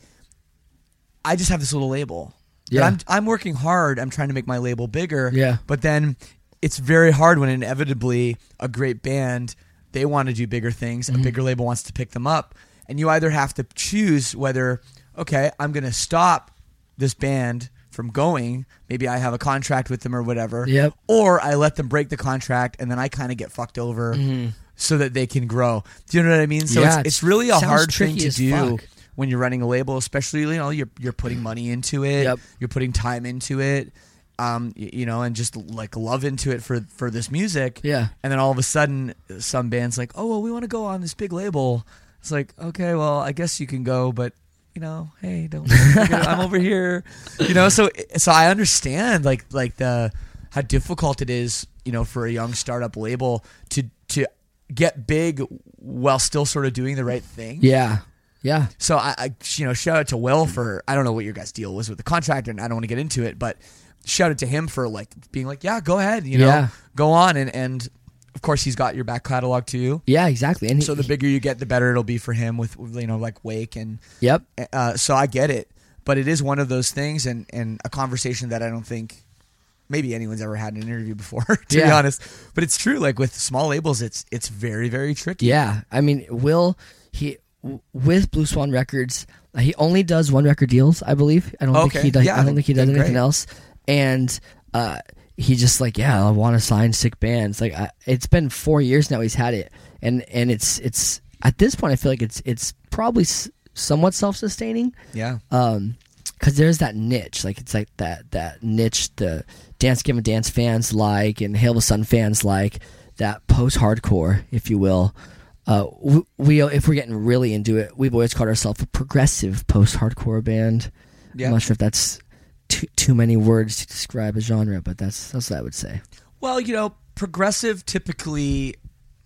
I just have this little label. Yeah. But I'm I'm working hard. I'm trying to make my label bigger. Yeah. But then it's very hard when inevitably a great band, they want to do bigger things. Mm-hmm. A bigger label wants to pick them up. And you either have to choose whether, okay, I'm going to stop this band from going. Maybe I have a contract with them or whatever. Yep. Or I let them break the contract and then I kind of get fucked over so that they can grow. Do you know what I mean? So Mm-hmm. Yeah, it's, it's really a sounds hard thing tricky to as do fuck. when you're running a label, especially, you know, you're you're putting money into it, Yep. you're putting time into it, um, y- you know, and just like love into it for for this music. Yeah. And then all of a sudden, some band's like, oh, well, we want to go on this big label. It's like, okay, well, I guess you can go, but you know, hey, don't. I'm over here, you know. So so I understand like like the how difficult it is, you know, for a young startup label to to get big while still sort of doing the right thing. Yeah. Yeah. So I, I, you know, shout out to Will for, I don't know what your guys' deal was with the contract, and I don't want to get into it, but shout out to him for like being like, yeah, go ahead, you know, Yeah. go on, and and of course he's got your back catalog too. Yeah, exactly. And he, So the bigger you get, the better it'll be for him with, with, you know, like Wake and Yep. uh, so I get it, but it is one of those things, and and a conversation that I don't think maybe anyone's ever had in an interview before, to be Yeah. honest. But it's true. Like with small labels, it's it's very very tricky. Yeah. I mean, Will, he, w- with Blue Swan Records, uh, he only does one record deals, I believe. I don't Okay. think he does, Yeah, I don't then- think he does then anything great. else. And, uh, he just like, yeah, I want to sign sick bands. Like, I, it's been four years now he's had it. And, and it's, it's, at this point, I feel like it's, it's probably s- somewhat self-sustaining. Yeah. Um, because there's that niche, like it's like that that niche the Dance Gavin Dance fans like and Hail the Sun fans like, that post-hardcore, if you will. Uh, we, we if we're getting really into it, we've always called ourselves a progressive post-hardcore band. Yeah. I'm not sure if that's too too many words to describe a genre, but that's that's what I would say. Well, you know, progressive typically.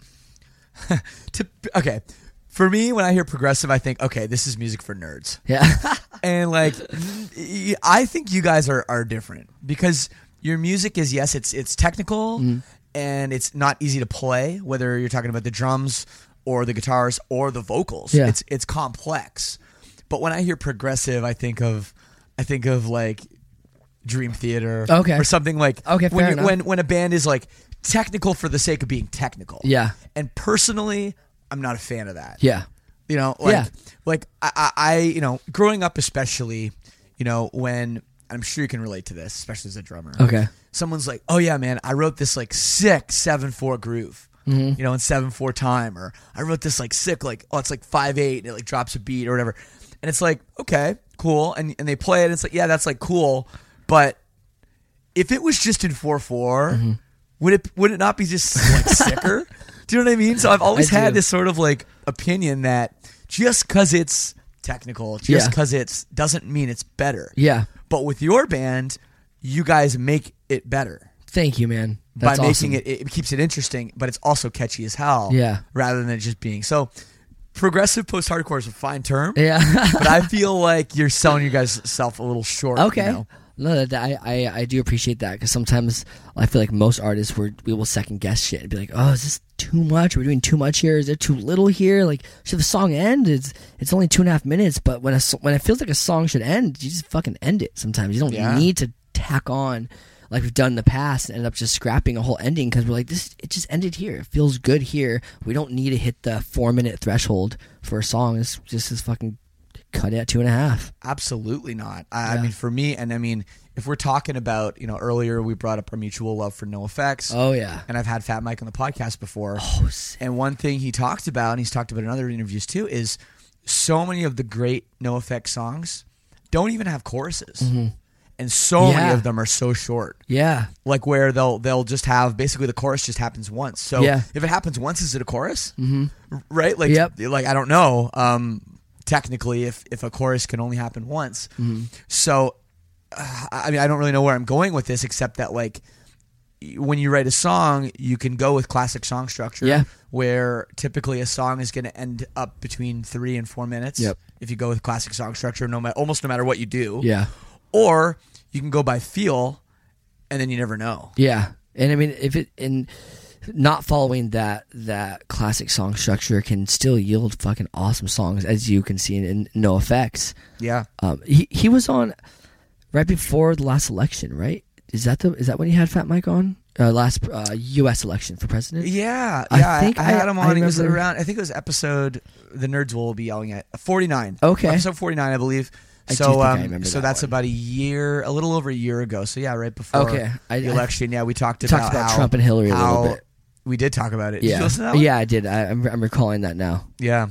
Tip- okay, for me, when I hear progressive, I think, okay, this is music for nerds, Yeah, and like, y- I think you guys are are different because your music is, yes, it's it's technical Mm-hmm. and it's not easy to play, whether you're talking about the drums or the guitars or the vocals. Yeah. It's it's complex, but when I hear progressive, I think of I think of like Dream Theater, Okay. or something like Okay, when fair you- enough. when when a band is like technical for the sake of being technical. Yeah. And personally, I'm not a fan of that. yeah, You know, like Yeah. like I, I, I you know, growing up especially, you know, when I'm sure you can relate to this, especially as a drummer. Okay. Someone's like, "Oh yeah, man, I wrote this like sick seven four groove." Mm-hmm. You know, in seven four time, or I wrote this like sick like oh it's like five eight and it like drops a beat or whatever. And it's like, okay, cool. And and they play it and it's like, yeah, that's like cool, but if it was just in four four, Mm-hmm. would it would it not be just like sicker? Do you know what I mean? So I've always I had do. this sort of like opinion that just because it's technical, just Yeah. because it's doesn't mean it's better. yeah. But with your band, you guys make it better Thank you, man. That's by making awesome. it. It keeps it interesting, but it's also catchy as hell. Yeah. Rather than it just being so. Progressive post-hardcore is a fine term. Yeah. But I feel like you're selling you guys self a little short. Okay. You know? No, that, I, I I do appreciate that because sometimes I feel like most artists we we will second guess shit and be like, oh, is this too much? Are we doing too much here? Is there too little here? Like, should the song end? It's it's only two and a half minutes, but when a so- when it feels like a song should end, you just fucking end it. Sometimes you don't Yeah. need to tack on like we've done in the past and end up just scrapping a whole ending because we're like, this it just ended here. It feels good here. We don't need to hit the four minute threshold for a song. It's just as fucking cut it at two and a half. Absolutely not. I, I Yeah. mean, for me, and I mean, if we're talking about, you know, earlier we brought up our mutual love for NoFX. Oh yeah. And I've had Fat Mike on the podcast before. Oh, sick. And one thing he talked about, and he's talked about in other interviews too, is so many of the great NoFX songs don't even have choruses. Mm-hmm. and so Yeah. many of them are so short. Yeah. Like where they'll they'll just have basically the chorus just happens once. So Yeah. if it happens once, is it a chorus? Mm-hmm. Right? Like Yep. like I don't know. Um, technically, if if a chorus can only happen once, Mm-hmm. so uh, I mean I don't really know where I'm going with this except that like when you write a song, you can go with classic song structure. Yeah. Where typically a song is going to end up between three and four minutes. Yep. If you go with classic song structure, no matter almost no matter what you do. Yeah. Or you can go by feel, and then you never know. Yeah. And I mean, if it in not following that that classic song structure can still yield fucking awesome songs, as you can see in, in No Effects. Yeah. Um, he he was on right before the last election, right? Is that the is that when he had Fat Mike on? Uh, last uh, U S election for president? Yeah, I yeah. I, think I I- had him I on. It was remember- around. I think it was episode. The nerds will be yelling at forty-nine. Okay. episode forty-nine, I believe. I do so, think I um, remember so that that's one. about a year, a little over a year ago. So yeah, right before Okay. I- the I- election. Yeah, we talked talked about, about how, Trump and Hillary a how- little bit. We did talk about it. Did Yeah. you listen to that one? Yeah, I did. I, I'm I'm recalling that now. Yeah.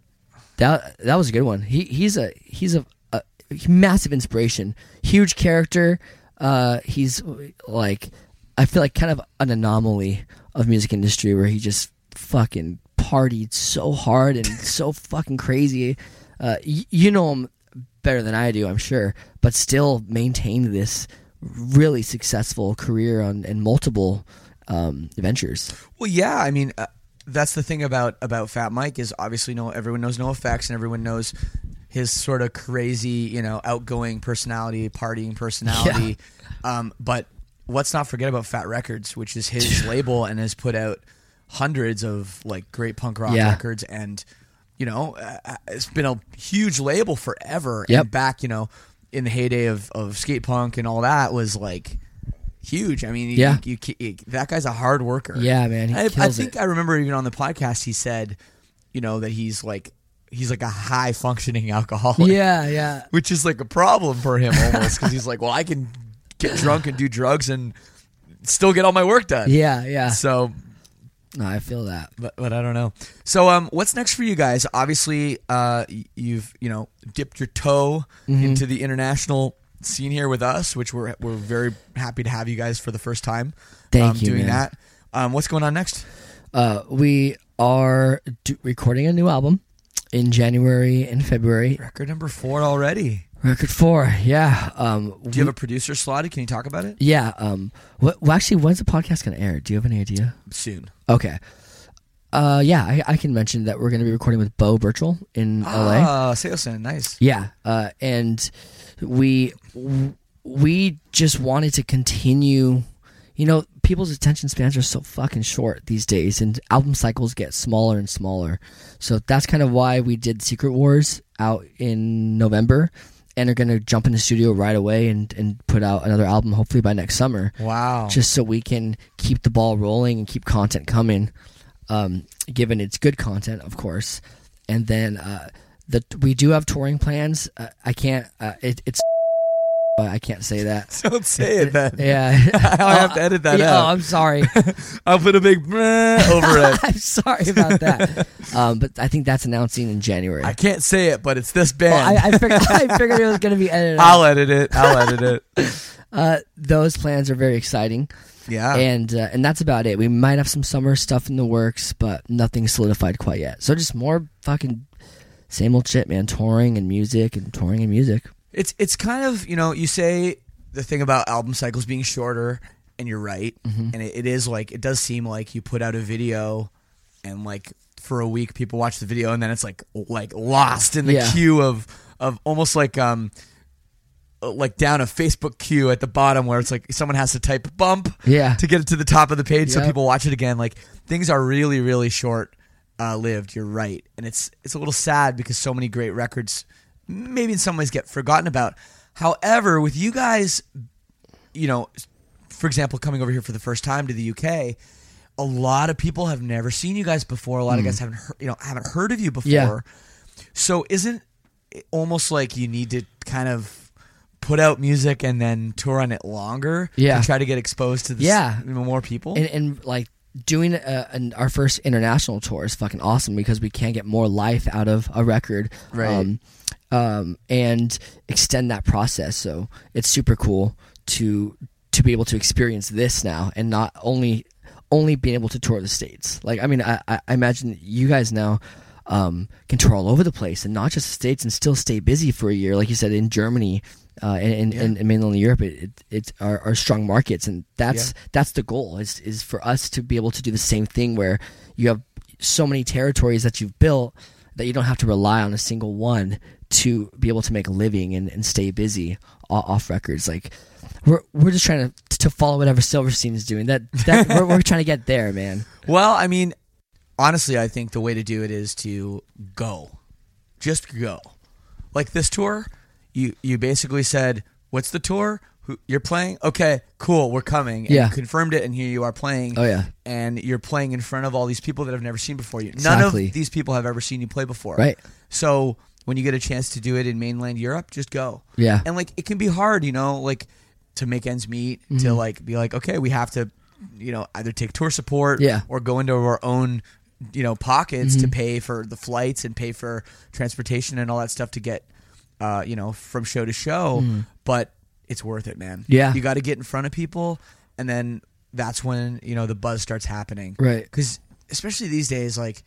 That that was a good one. He he's a he's a, a massive inspiration. Huge character. Uh, he's like I feel like kind of an anomaly of music industry where he just fucking partied so hard and so fucking crazy. Uh, y- you know him better than I do, I'm sure, but still maintained this really successful career on in multiple um, ventures. Well, yeah. I mean, uh, that's the thing about about Fat Mike is obviously no everyone knows No Effects and everyone knows his sort of crazy, you know, outgoing personality, partying personality. Um, but let's not forget about Fat Records, which is his label and has put out hundreds of like great punk rock Yeah. records, and you know, uh, it's been a huge label forever. Yep. And back, you know, in the heyday of of skate punk and all that was like huge. I mean, you- Yeah. you, you, you, that guy's a hard worker. Yeah, man, he I, I kills think it. I remember even on the podcast he said, you know, that he's like he's like a high functioning alcoholic. Yeah, yeah. Which is like a problem for him almost because he's like, well, I can get drunk and do drugs and still get all my work done. Yeah, yeah. So, No, I feel that. but but I don't know. So, um, what's next for you guys? Obviously, uh, y- you've you know dipped your toe Mm-hmm. into the international scene here with us, which we're we're very happy to have you guys for the first time. Thank um, you, doing man. that. Um, what's going on next? Uh, we are do- recording a new album in January and February. Record number four already. Record four, yeah. Um, Do you have a producer slotted? Can you talk about it? yeah. Um, what, well, actually, when's the podcast going to air? Do you have any idea? Soon. Okay. Uh, yeah, I, I can mention that we're going to be recording with Bo Birchall in L A. Ah, Seosin, nice. Yeah, uh, and we we just wanted to continue. You know, people's attention spans are so fucking short these days, and album cycles get smaller and smaller. So that's kind of why we did Secret Wars out in November, and are going to jump in the studio right away and, and put out another album hopefully by next summer. Wow. Just so we can keep the ball rolling and keep content coming, um, given it's good content, of course. And then uh, the we do have touring plans. Uh, I can't. Uh, it, it's. I can't say that. Don't say it then. Yeah, I have to edit that yeah, out. Oh, I'm sorry. I'll put a big meh over it. I'm sorry about that. Um, but I think that's announcing in January. I can't say it, but it's this band. Well, I, I figured. I figured it was going to be edited. out. I'll edit it. I'll edit it. Uh, those plans are very exciting. Yeah. and uh, and that's about it. We might have some summer stuff in the works, but nothing solidified quite yet. So just more fucking same old shit, man. Touring and music and touring and music. It's it's kind of, you know, you say the thing about album cycles being shorter, and you're right. Mm-hmm. And it, it is like, it does seem like you put out a video and like for a week people watch the video and then it's like like lost in the Yeah. queue of of almost like um like down a Facebook queue at the bottom where it's like someone has to type bump Yeah. to get it to the top of the page so Yep. people watch it again. Like things are really really short uh, lived. You're right, and it's it's a little sad because so many great records maybe in some ways get forgotten about. However, with you guys, you know, for example, coming over here for the first time to the U K, a lot of people have never seen you guys before. A lot of guys haven't heard, you know haven't heard of you before. Yeah. So isn't it almost like you need to kind of put out music and then tour on it longer Yeah. to try to get exposed to this, Yeah. you know, more people? And, and like doing uh, an, our first international tour is fucking awesome because we can get more life out of a record. Right. Um, um, and extend that process. So it's super cool to to be able to experience this now, and not only only being able to tour the States. Like, I mean, I, I imagine you guys now um, can tour all over the place, and not just the States, and still stay busy for a year, like you said, in Germany. Uh, and, Yeah. and, and mainland Europe, it, it, it's our, our strong markets, and that's Yeah. that's the goal. Is is for us to be able to do the same thing, where you have so many territories that you've built that you don't have to rely on a single one to be able to make a living and, and stay busy off, off records. Like we're we're just trying to to follow whatever Silverstein is doing. That that we're, we're trying to get there, man. Well, I mean, honestly, I think the way to do it is to go. Just go. Like this tour, you you basically said, "What's the tour? Who you're playing? Okay, cool, we're coming." And Yeah. you confirmed it, and here you are playing. Oh, yeah. And you're playing in front of all these people that have never seen before you. Exactly. None of these people have ever seen you play before. Right. So when you get a chance to do it in mainland Europe, just go. Yeah. And like it can be hard, you know, like to make ends meet, Mm-hmm. to like be like, okay, we have to, you know, either take tour support Yeah. or go into our own, you know, pockets Mm-hmm. to pay for the flights and pay for transportation and all that stuff to get, uh, you know, from show to show. But it's worth it, man. Mm-hmm. Yeah. You got to get in front of people, and then that's when, you know, the buzz starts happening. Right. Because especially these days, like,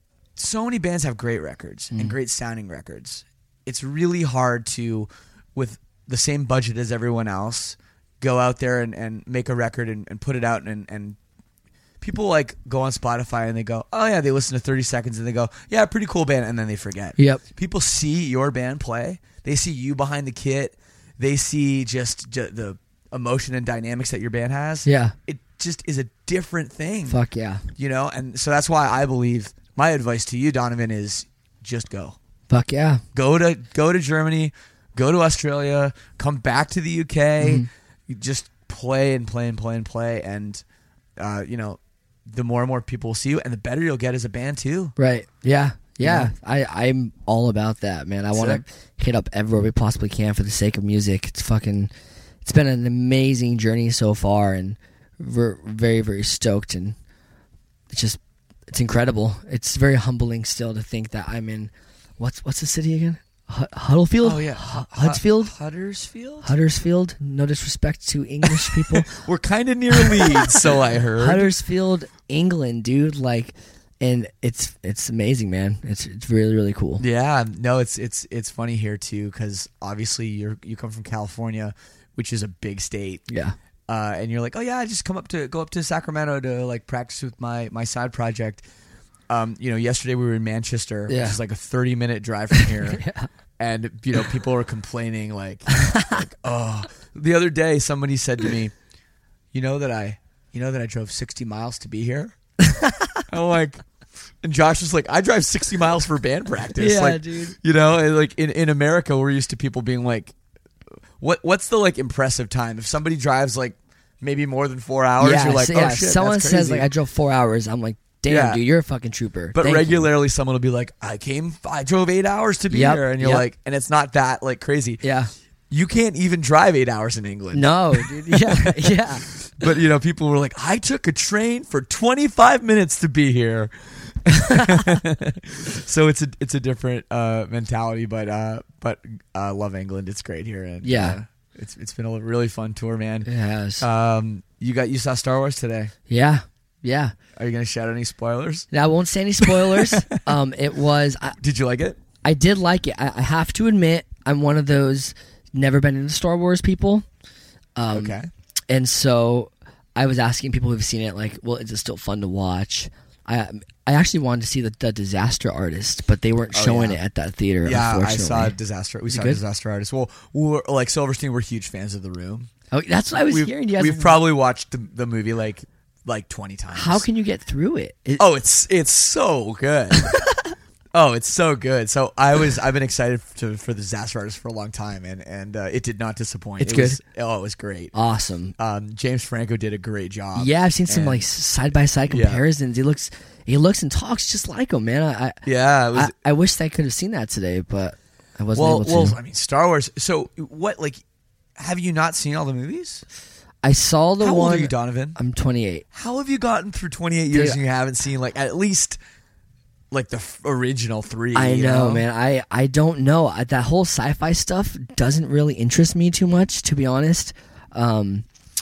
so many bands have great records Mm. and great sounding records. It's really hard to, with the same budget as everyone else, go out there and, and make a record and, and put it out, and, and people like go on Spotify and they go, oh yeah, they listen to thirty seconds and they go, yeah, pretty cool band, and then they forget. Yep. People see your band play, they see you behind the kit, they see just, ju- the emotion and dynamics that your band has. Yeah. It just is a different thing. Fuck yeah. You know, and so that's why I believe my advice to you, Donovan, is just go. Fuck yeah. Go to go to Germany, go to Australia, come back to the U K. Mm-hmm. You just play and play and play and play, and uh, you know, the more and more people will see you, and the better you'll get as a band too. Right. Yeah. Yeah. Yeah. I, I'm all about that, man. I want to hit up everywhere we possibly can for the sake of music. It's fucking, it's been an amazing journey so far, and we're very, very stoked, and it's just, it's incredible. It's very humbling still to think that I'm in, what's, what's the city again? H- Huddlefield? Oh yeah, H- Huddersfield? Huddersfield. Huddersfield. No disrespect to English people. We're kind of near Leeds, so I heard. Huddersfield, England, dude. Like, and it's it's amazing, man. It's it's really really cool. Yeah, no, it's it's it's funny here too, because obviously you're you come from California, which is a big state. Yeah. Uh, and you're like, oh yeah, I just come up to go up to Sacramento to like practice with my my side project. Um, you know, yesterday we were in Manchester, Yeah. which is like a thirty minute drive from here, and you know, people were complaining like, like, oh. The other day, somebody said to me, you know that I, you know that I drove sixty miles to be here. I'm like, and Josh was like, I drive sixty miles for band practice. Yeah, like, dude. You know, and like in in America, we're used to people being like, what what's the like impressive time if somebody drives like maybe more than four hours? yeah, you're like, so- oh yeah. shit, Someone that's says crazy. like I drove four hours. I'm like, damn, Yeah. dude, you're a fucking trooper. But Thank you. regularly, someone will be like, I came, I drove eight hours to be Yep, here, and you're yep. like, and it's not that like crazy. Yeah. You can't even drive eight hours in England. No, dude. Yeah. Yeah. But you know, people were like, I took a train for twenty-five minutes to be here. So it's a it's a different uh, mentality, but uh, but uh, love England. It's great here, and Yeah. uh, it's it's been a really fun tour, man. It has. Um, you got you saw Star Wars today. yeah. Yeah. Are you gonna shout any spoilers? Now I won't say any spoilers. um, it was. I, Did you like it? I did like it. I, I have to admit, I'm one of those never been into Star Wars people. Um, Okay. And so I was asking people who've seen it, like, well, is it still fun to watch? I I actually wanted to see the, the Disaster Artist, but they weren't Oh, showing yeah. it at that theater. Yeah, I unfortunately. saw Disaster. We Is it saw good? Disaster Artist. Well, we were, like Silverstein, we're huge fans of The Room. Oh, that's what I was We've, hearing. You guys we've have- probably watched the, the movie like like twenty times. How can you get through it? It- Oh, it's it's so good. Oh, it's so good. So I was I've been excited to, for the Disaster Artist for a long time, and and uh, it did not disappoint. It's it good? Was, oh, it was great. awesome. Um, James Franco did a great job. Yeah, I've seen some And- like side by side Yeah. comparisons. He looks, he looks and talks just like him, man. I, I, Yeah, it was. I, I wish I could have seen that today, but I wasn't well, able to. well, I mean, Star Wars. So what? Like, have you not seen all the movies? I saw the How one. old are you, Donovan? I'm twenty-eight. How have you gotten through twenty-eight years Dude. and you haven't seen like at least like the f- original three. I you know, know, man. I, I don't know. I- That whole sci-fi stuff doesn't really interest me too much, to be honest. Um,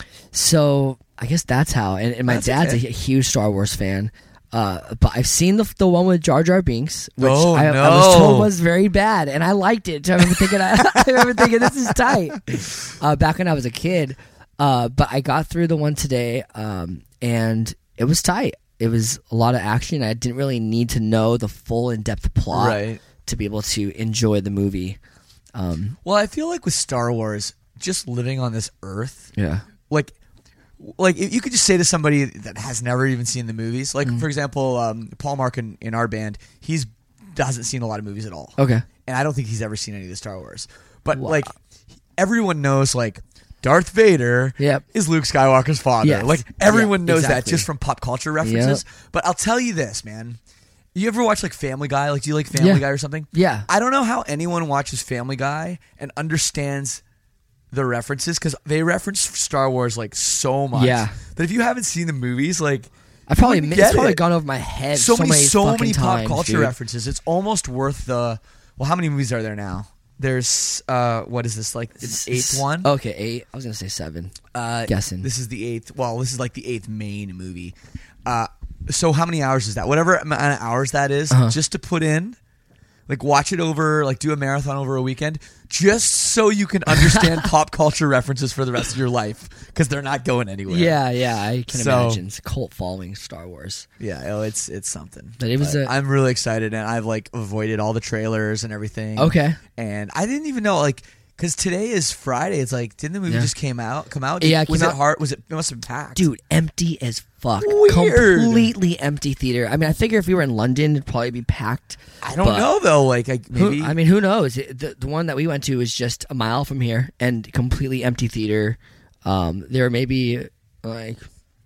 so I guess that's how. And, and my That's dad's okay. a huge Star Wars fan. Uh, but I've seen the the one with Jar Jar Binks, which Oh, I, I no. was told was very bad, and I liked it. I remember thinking, I, I remember thinking this is tight. Uh, back when I was a kid, uh, but I got through the one today, um, and it was tight. It was a lot of action. I didn't really need to know the full in depth plot Right. to be able to enjoy the movie. Um, Well, I feel like with Star Wars, just living on this earth, yeah, like, like you could just say to somebody that has never even seen the movies, like Mm-hmm. for example, um, Paul Mark in, in our band, he's hasn't seen a lot of movies at all. okay, And I don't think he's ever seen any of the Star Wars. But Wow. like, everyone knows like Darth Vader Yep. is Luke Skywalker's father. Yes. Like everyone Yeah, knows that exactly. just from pop culture references. But I'll tell you this, man. You ever watch like Family Guy? Like, do you like Family Yeah. Guy or something? Yeah. I don't know how anyone watches Family Guy and understands the references because they reference Star Wars like so much. Yeah. That if you haven't seen the movies, like I probably wouldn't it's get probably it. gone over my head so, so, many, so fucking many pop times, culture dude. references. It's almost worth the. Well, how many movies are there now? There's uh, what is this like? It's eighth one. Okay, eight. I was gonna say seven. Uh, guessing. This is the eighth. Well, this is like the eighth main movie. Uh, so how many hours is that? Whatever amount of hours that is, Uh-huh. just to put in, like watch it over, like do a marathon over a weekend, just so you can understand pop culture references for the rest of your life, because they're not going anywhere. Yeah, yeah, I can So- imagine. It's a cult following Star Wars. Yeah, oh, it's it's something. But it was a- I'm really excited, and I've like avoided all the trailers and everything. Okay. And I didn't even know like because today is Friday. It's like didn't the movie Yeah. just came out? Come out? Yeah, it was came it out- hard? Was it? It must have been packed. Dude, empty as fuck. Weird. Completely empty theater. I mean, I figure if we were in London, it'd probably be packed. I don't but know though. Like I, who- maybe I mean, who knows? It, the the one that we went to was just a mile from here and completely empty theater. Um, there were maybe like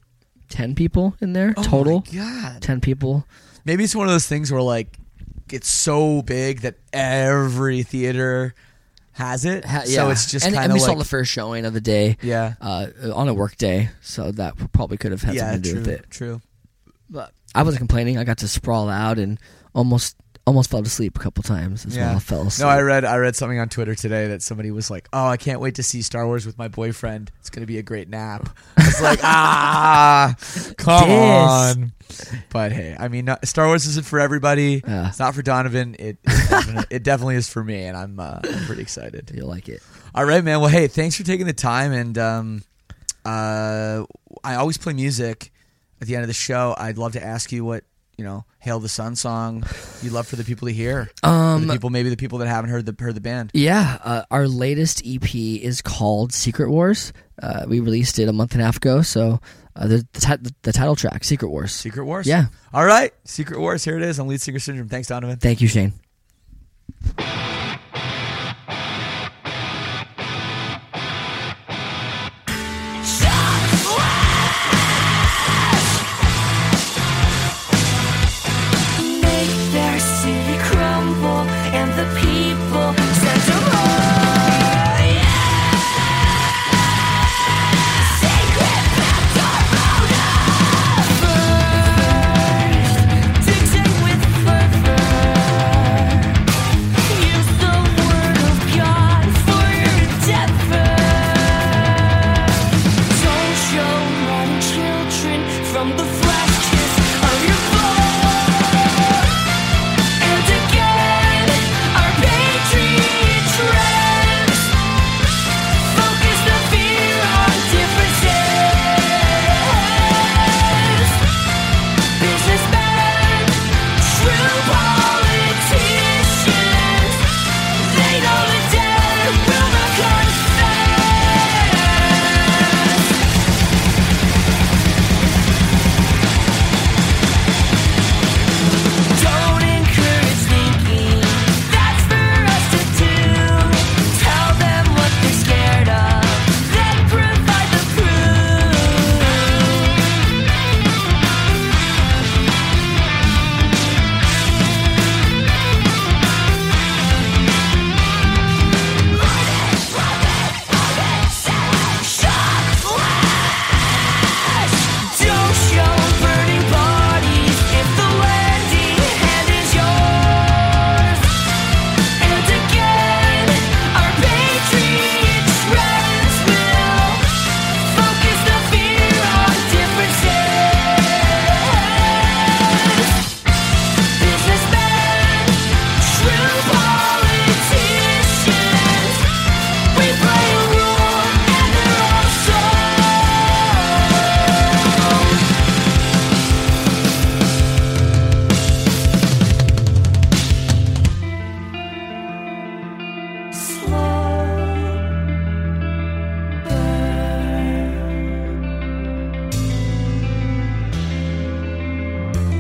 ten people in there Oh total. my God. Ten people. Maybe it's one of those things where like it's so big that every theater has it. Ha- So yeah. it's just and, kind and of we like saw the first showing of the day. Yeah. uh, on a work day, so that probably could have had yeah, something to do true, with it. true. But I wasn't complaining. I got to sprawl out and almost almost fell asleep a couple times as well. I fell asleep. No, I read I read something on Twitter today that somebody was like, "Oh, I can't wait to see Star Wars with my boyfriend. It's going to be a great nap." I was like, "Ah, come Dis. on." But hey, I mean, not, Star Wars isn't for everybody. Yeah. It's not for Donovan. It it definitely, it definitely is for me, and I'm uh, I'm pretty excited. You'll like it. All right, man. Well, hey, thanks for taking the time, and um, uh, I always play music at the end of the show. I'd love to ask you what. You know, Hail the Sun song you'd love for the people to hear. Um, for the people, maybe the people that haven't heard the heard the band. Yeah, uh, our latest E P is called Secret Wars. Uh, we released it a month and a half ago, so uh, the, the, ti- the title track, Secret Wars. Secret Wars. Yeah. All right, Secret Wars. Here it is on Lead Singer Syndrome. Thanks, Donovan. Thank you, Shane. Make their city crumble and the people set to roar. Secret battle first, dictate with fervor. You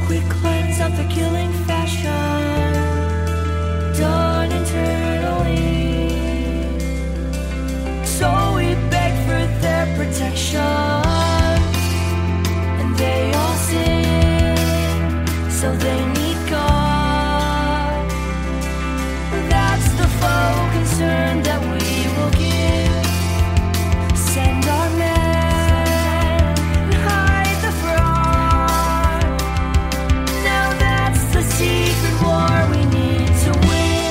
quick cleanse of the killing fashion done internally. So we beg for their protection, and they all sin, so they need God. That's the full concern that we will give. Send our men and hide the fraud. Now that's the secret war we need to win.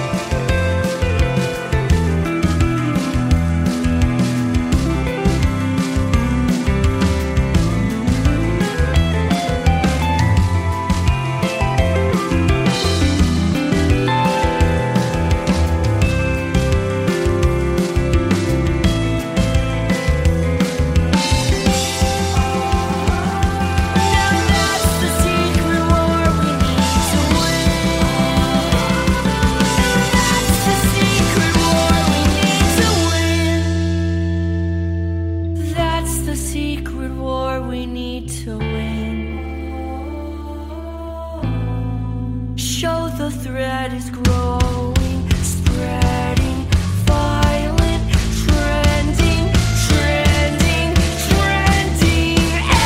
Now that's the secret war we need to win. That's the secret war we need to win. That's the secret war we need to win. Show the threat is growing, spreading, violent, trending, trending, trending.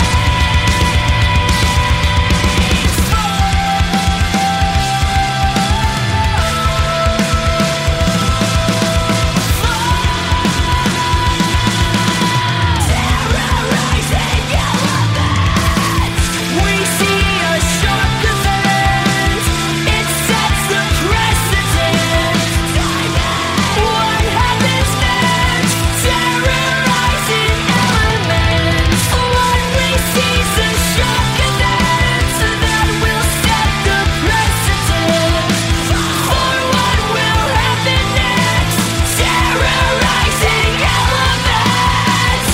We see a sharp event. It sets the precedent. What happens next? Terrorizing elements. What we see is a sharp event that will set the precedent for what will happen next. Terrorizing elements.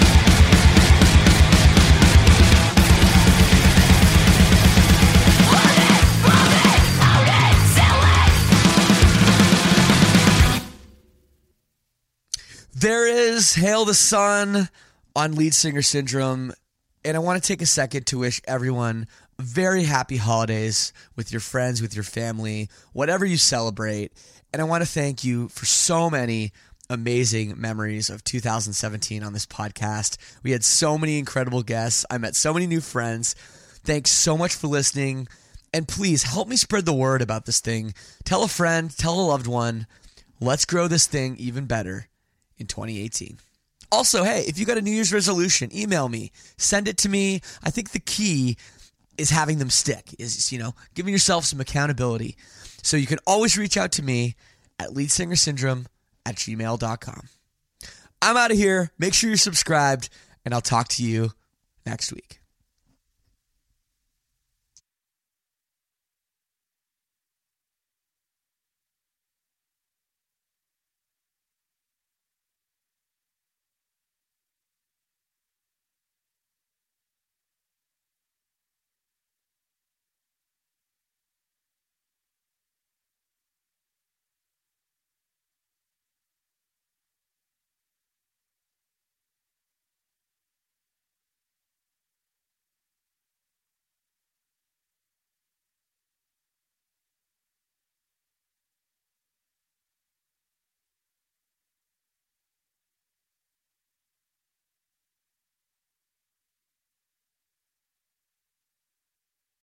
There is Hail the Sun on Lead Singer Syndrome, and I want to take a second to wish everyone very happy holidays with your friends, with your family, whatever you celebrate. And I want to thank you for so many amazing memories of two thousand seventeen on this podcast. We had so many incredible guests. I met so many new friends. Thanks so much for listening. And please help me spread the word about this thing. Tell a friend, tell a loved one. Let's grow this thing even better in twenty eighteen. Also, hey, if you got a New Year's resolution, email me. Send it to me. I think the key is having them stick, is, you know, giving yourself some accountability. So you can always reach out to me at leadsingersyndrome at gmail dot com. I'm out of here. Make sure you're subscribed, and I'll talk to you next week.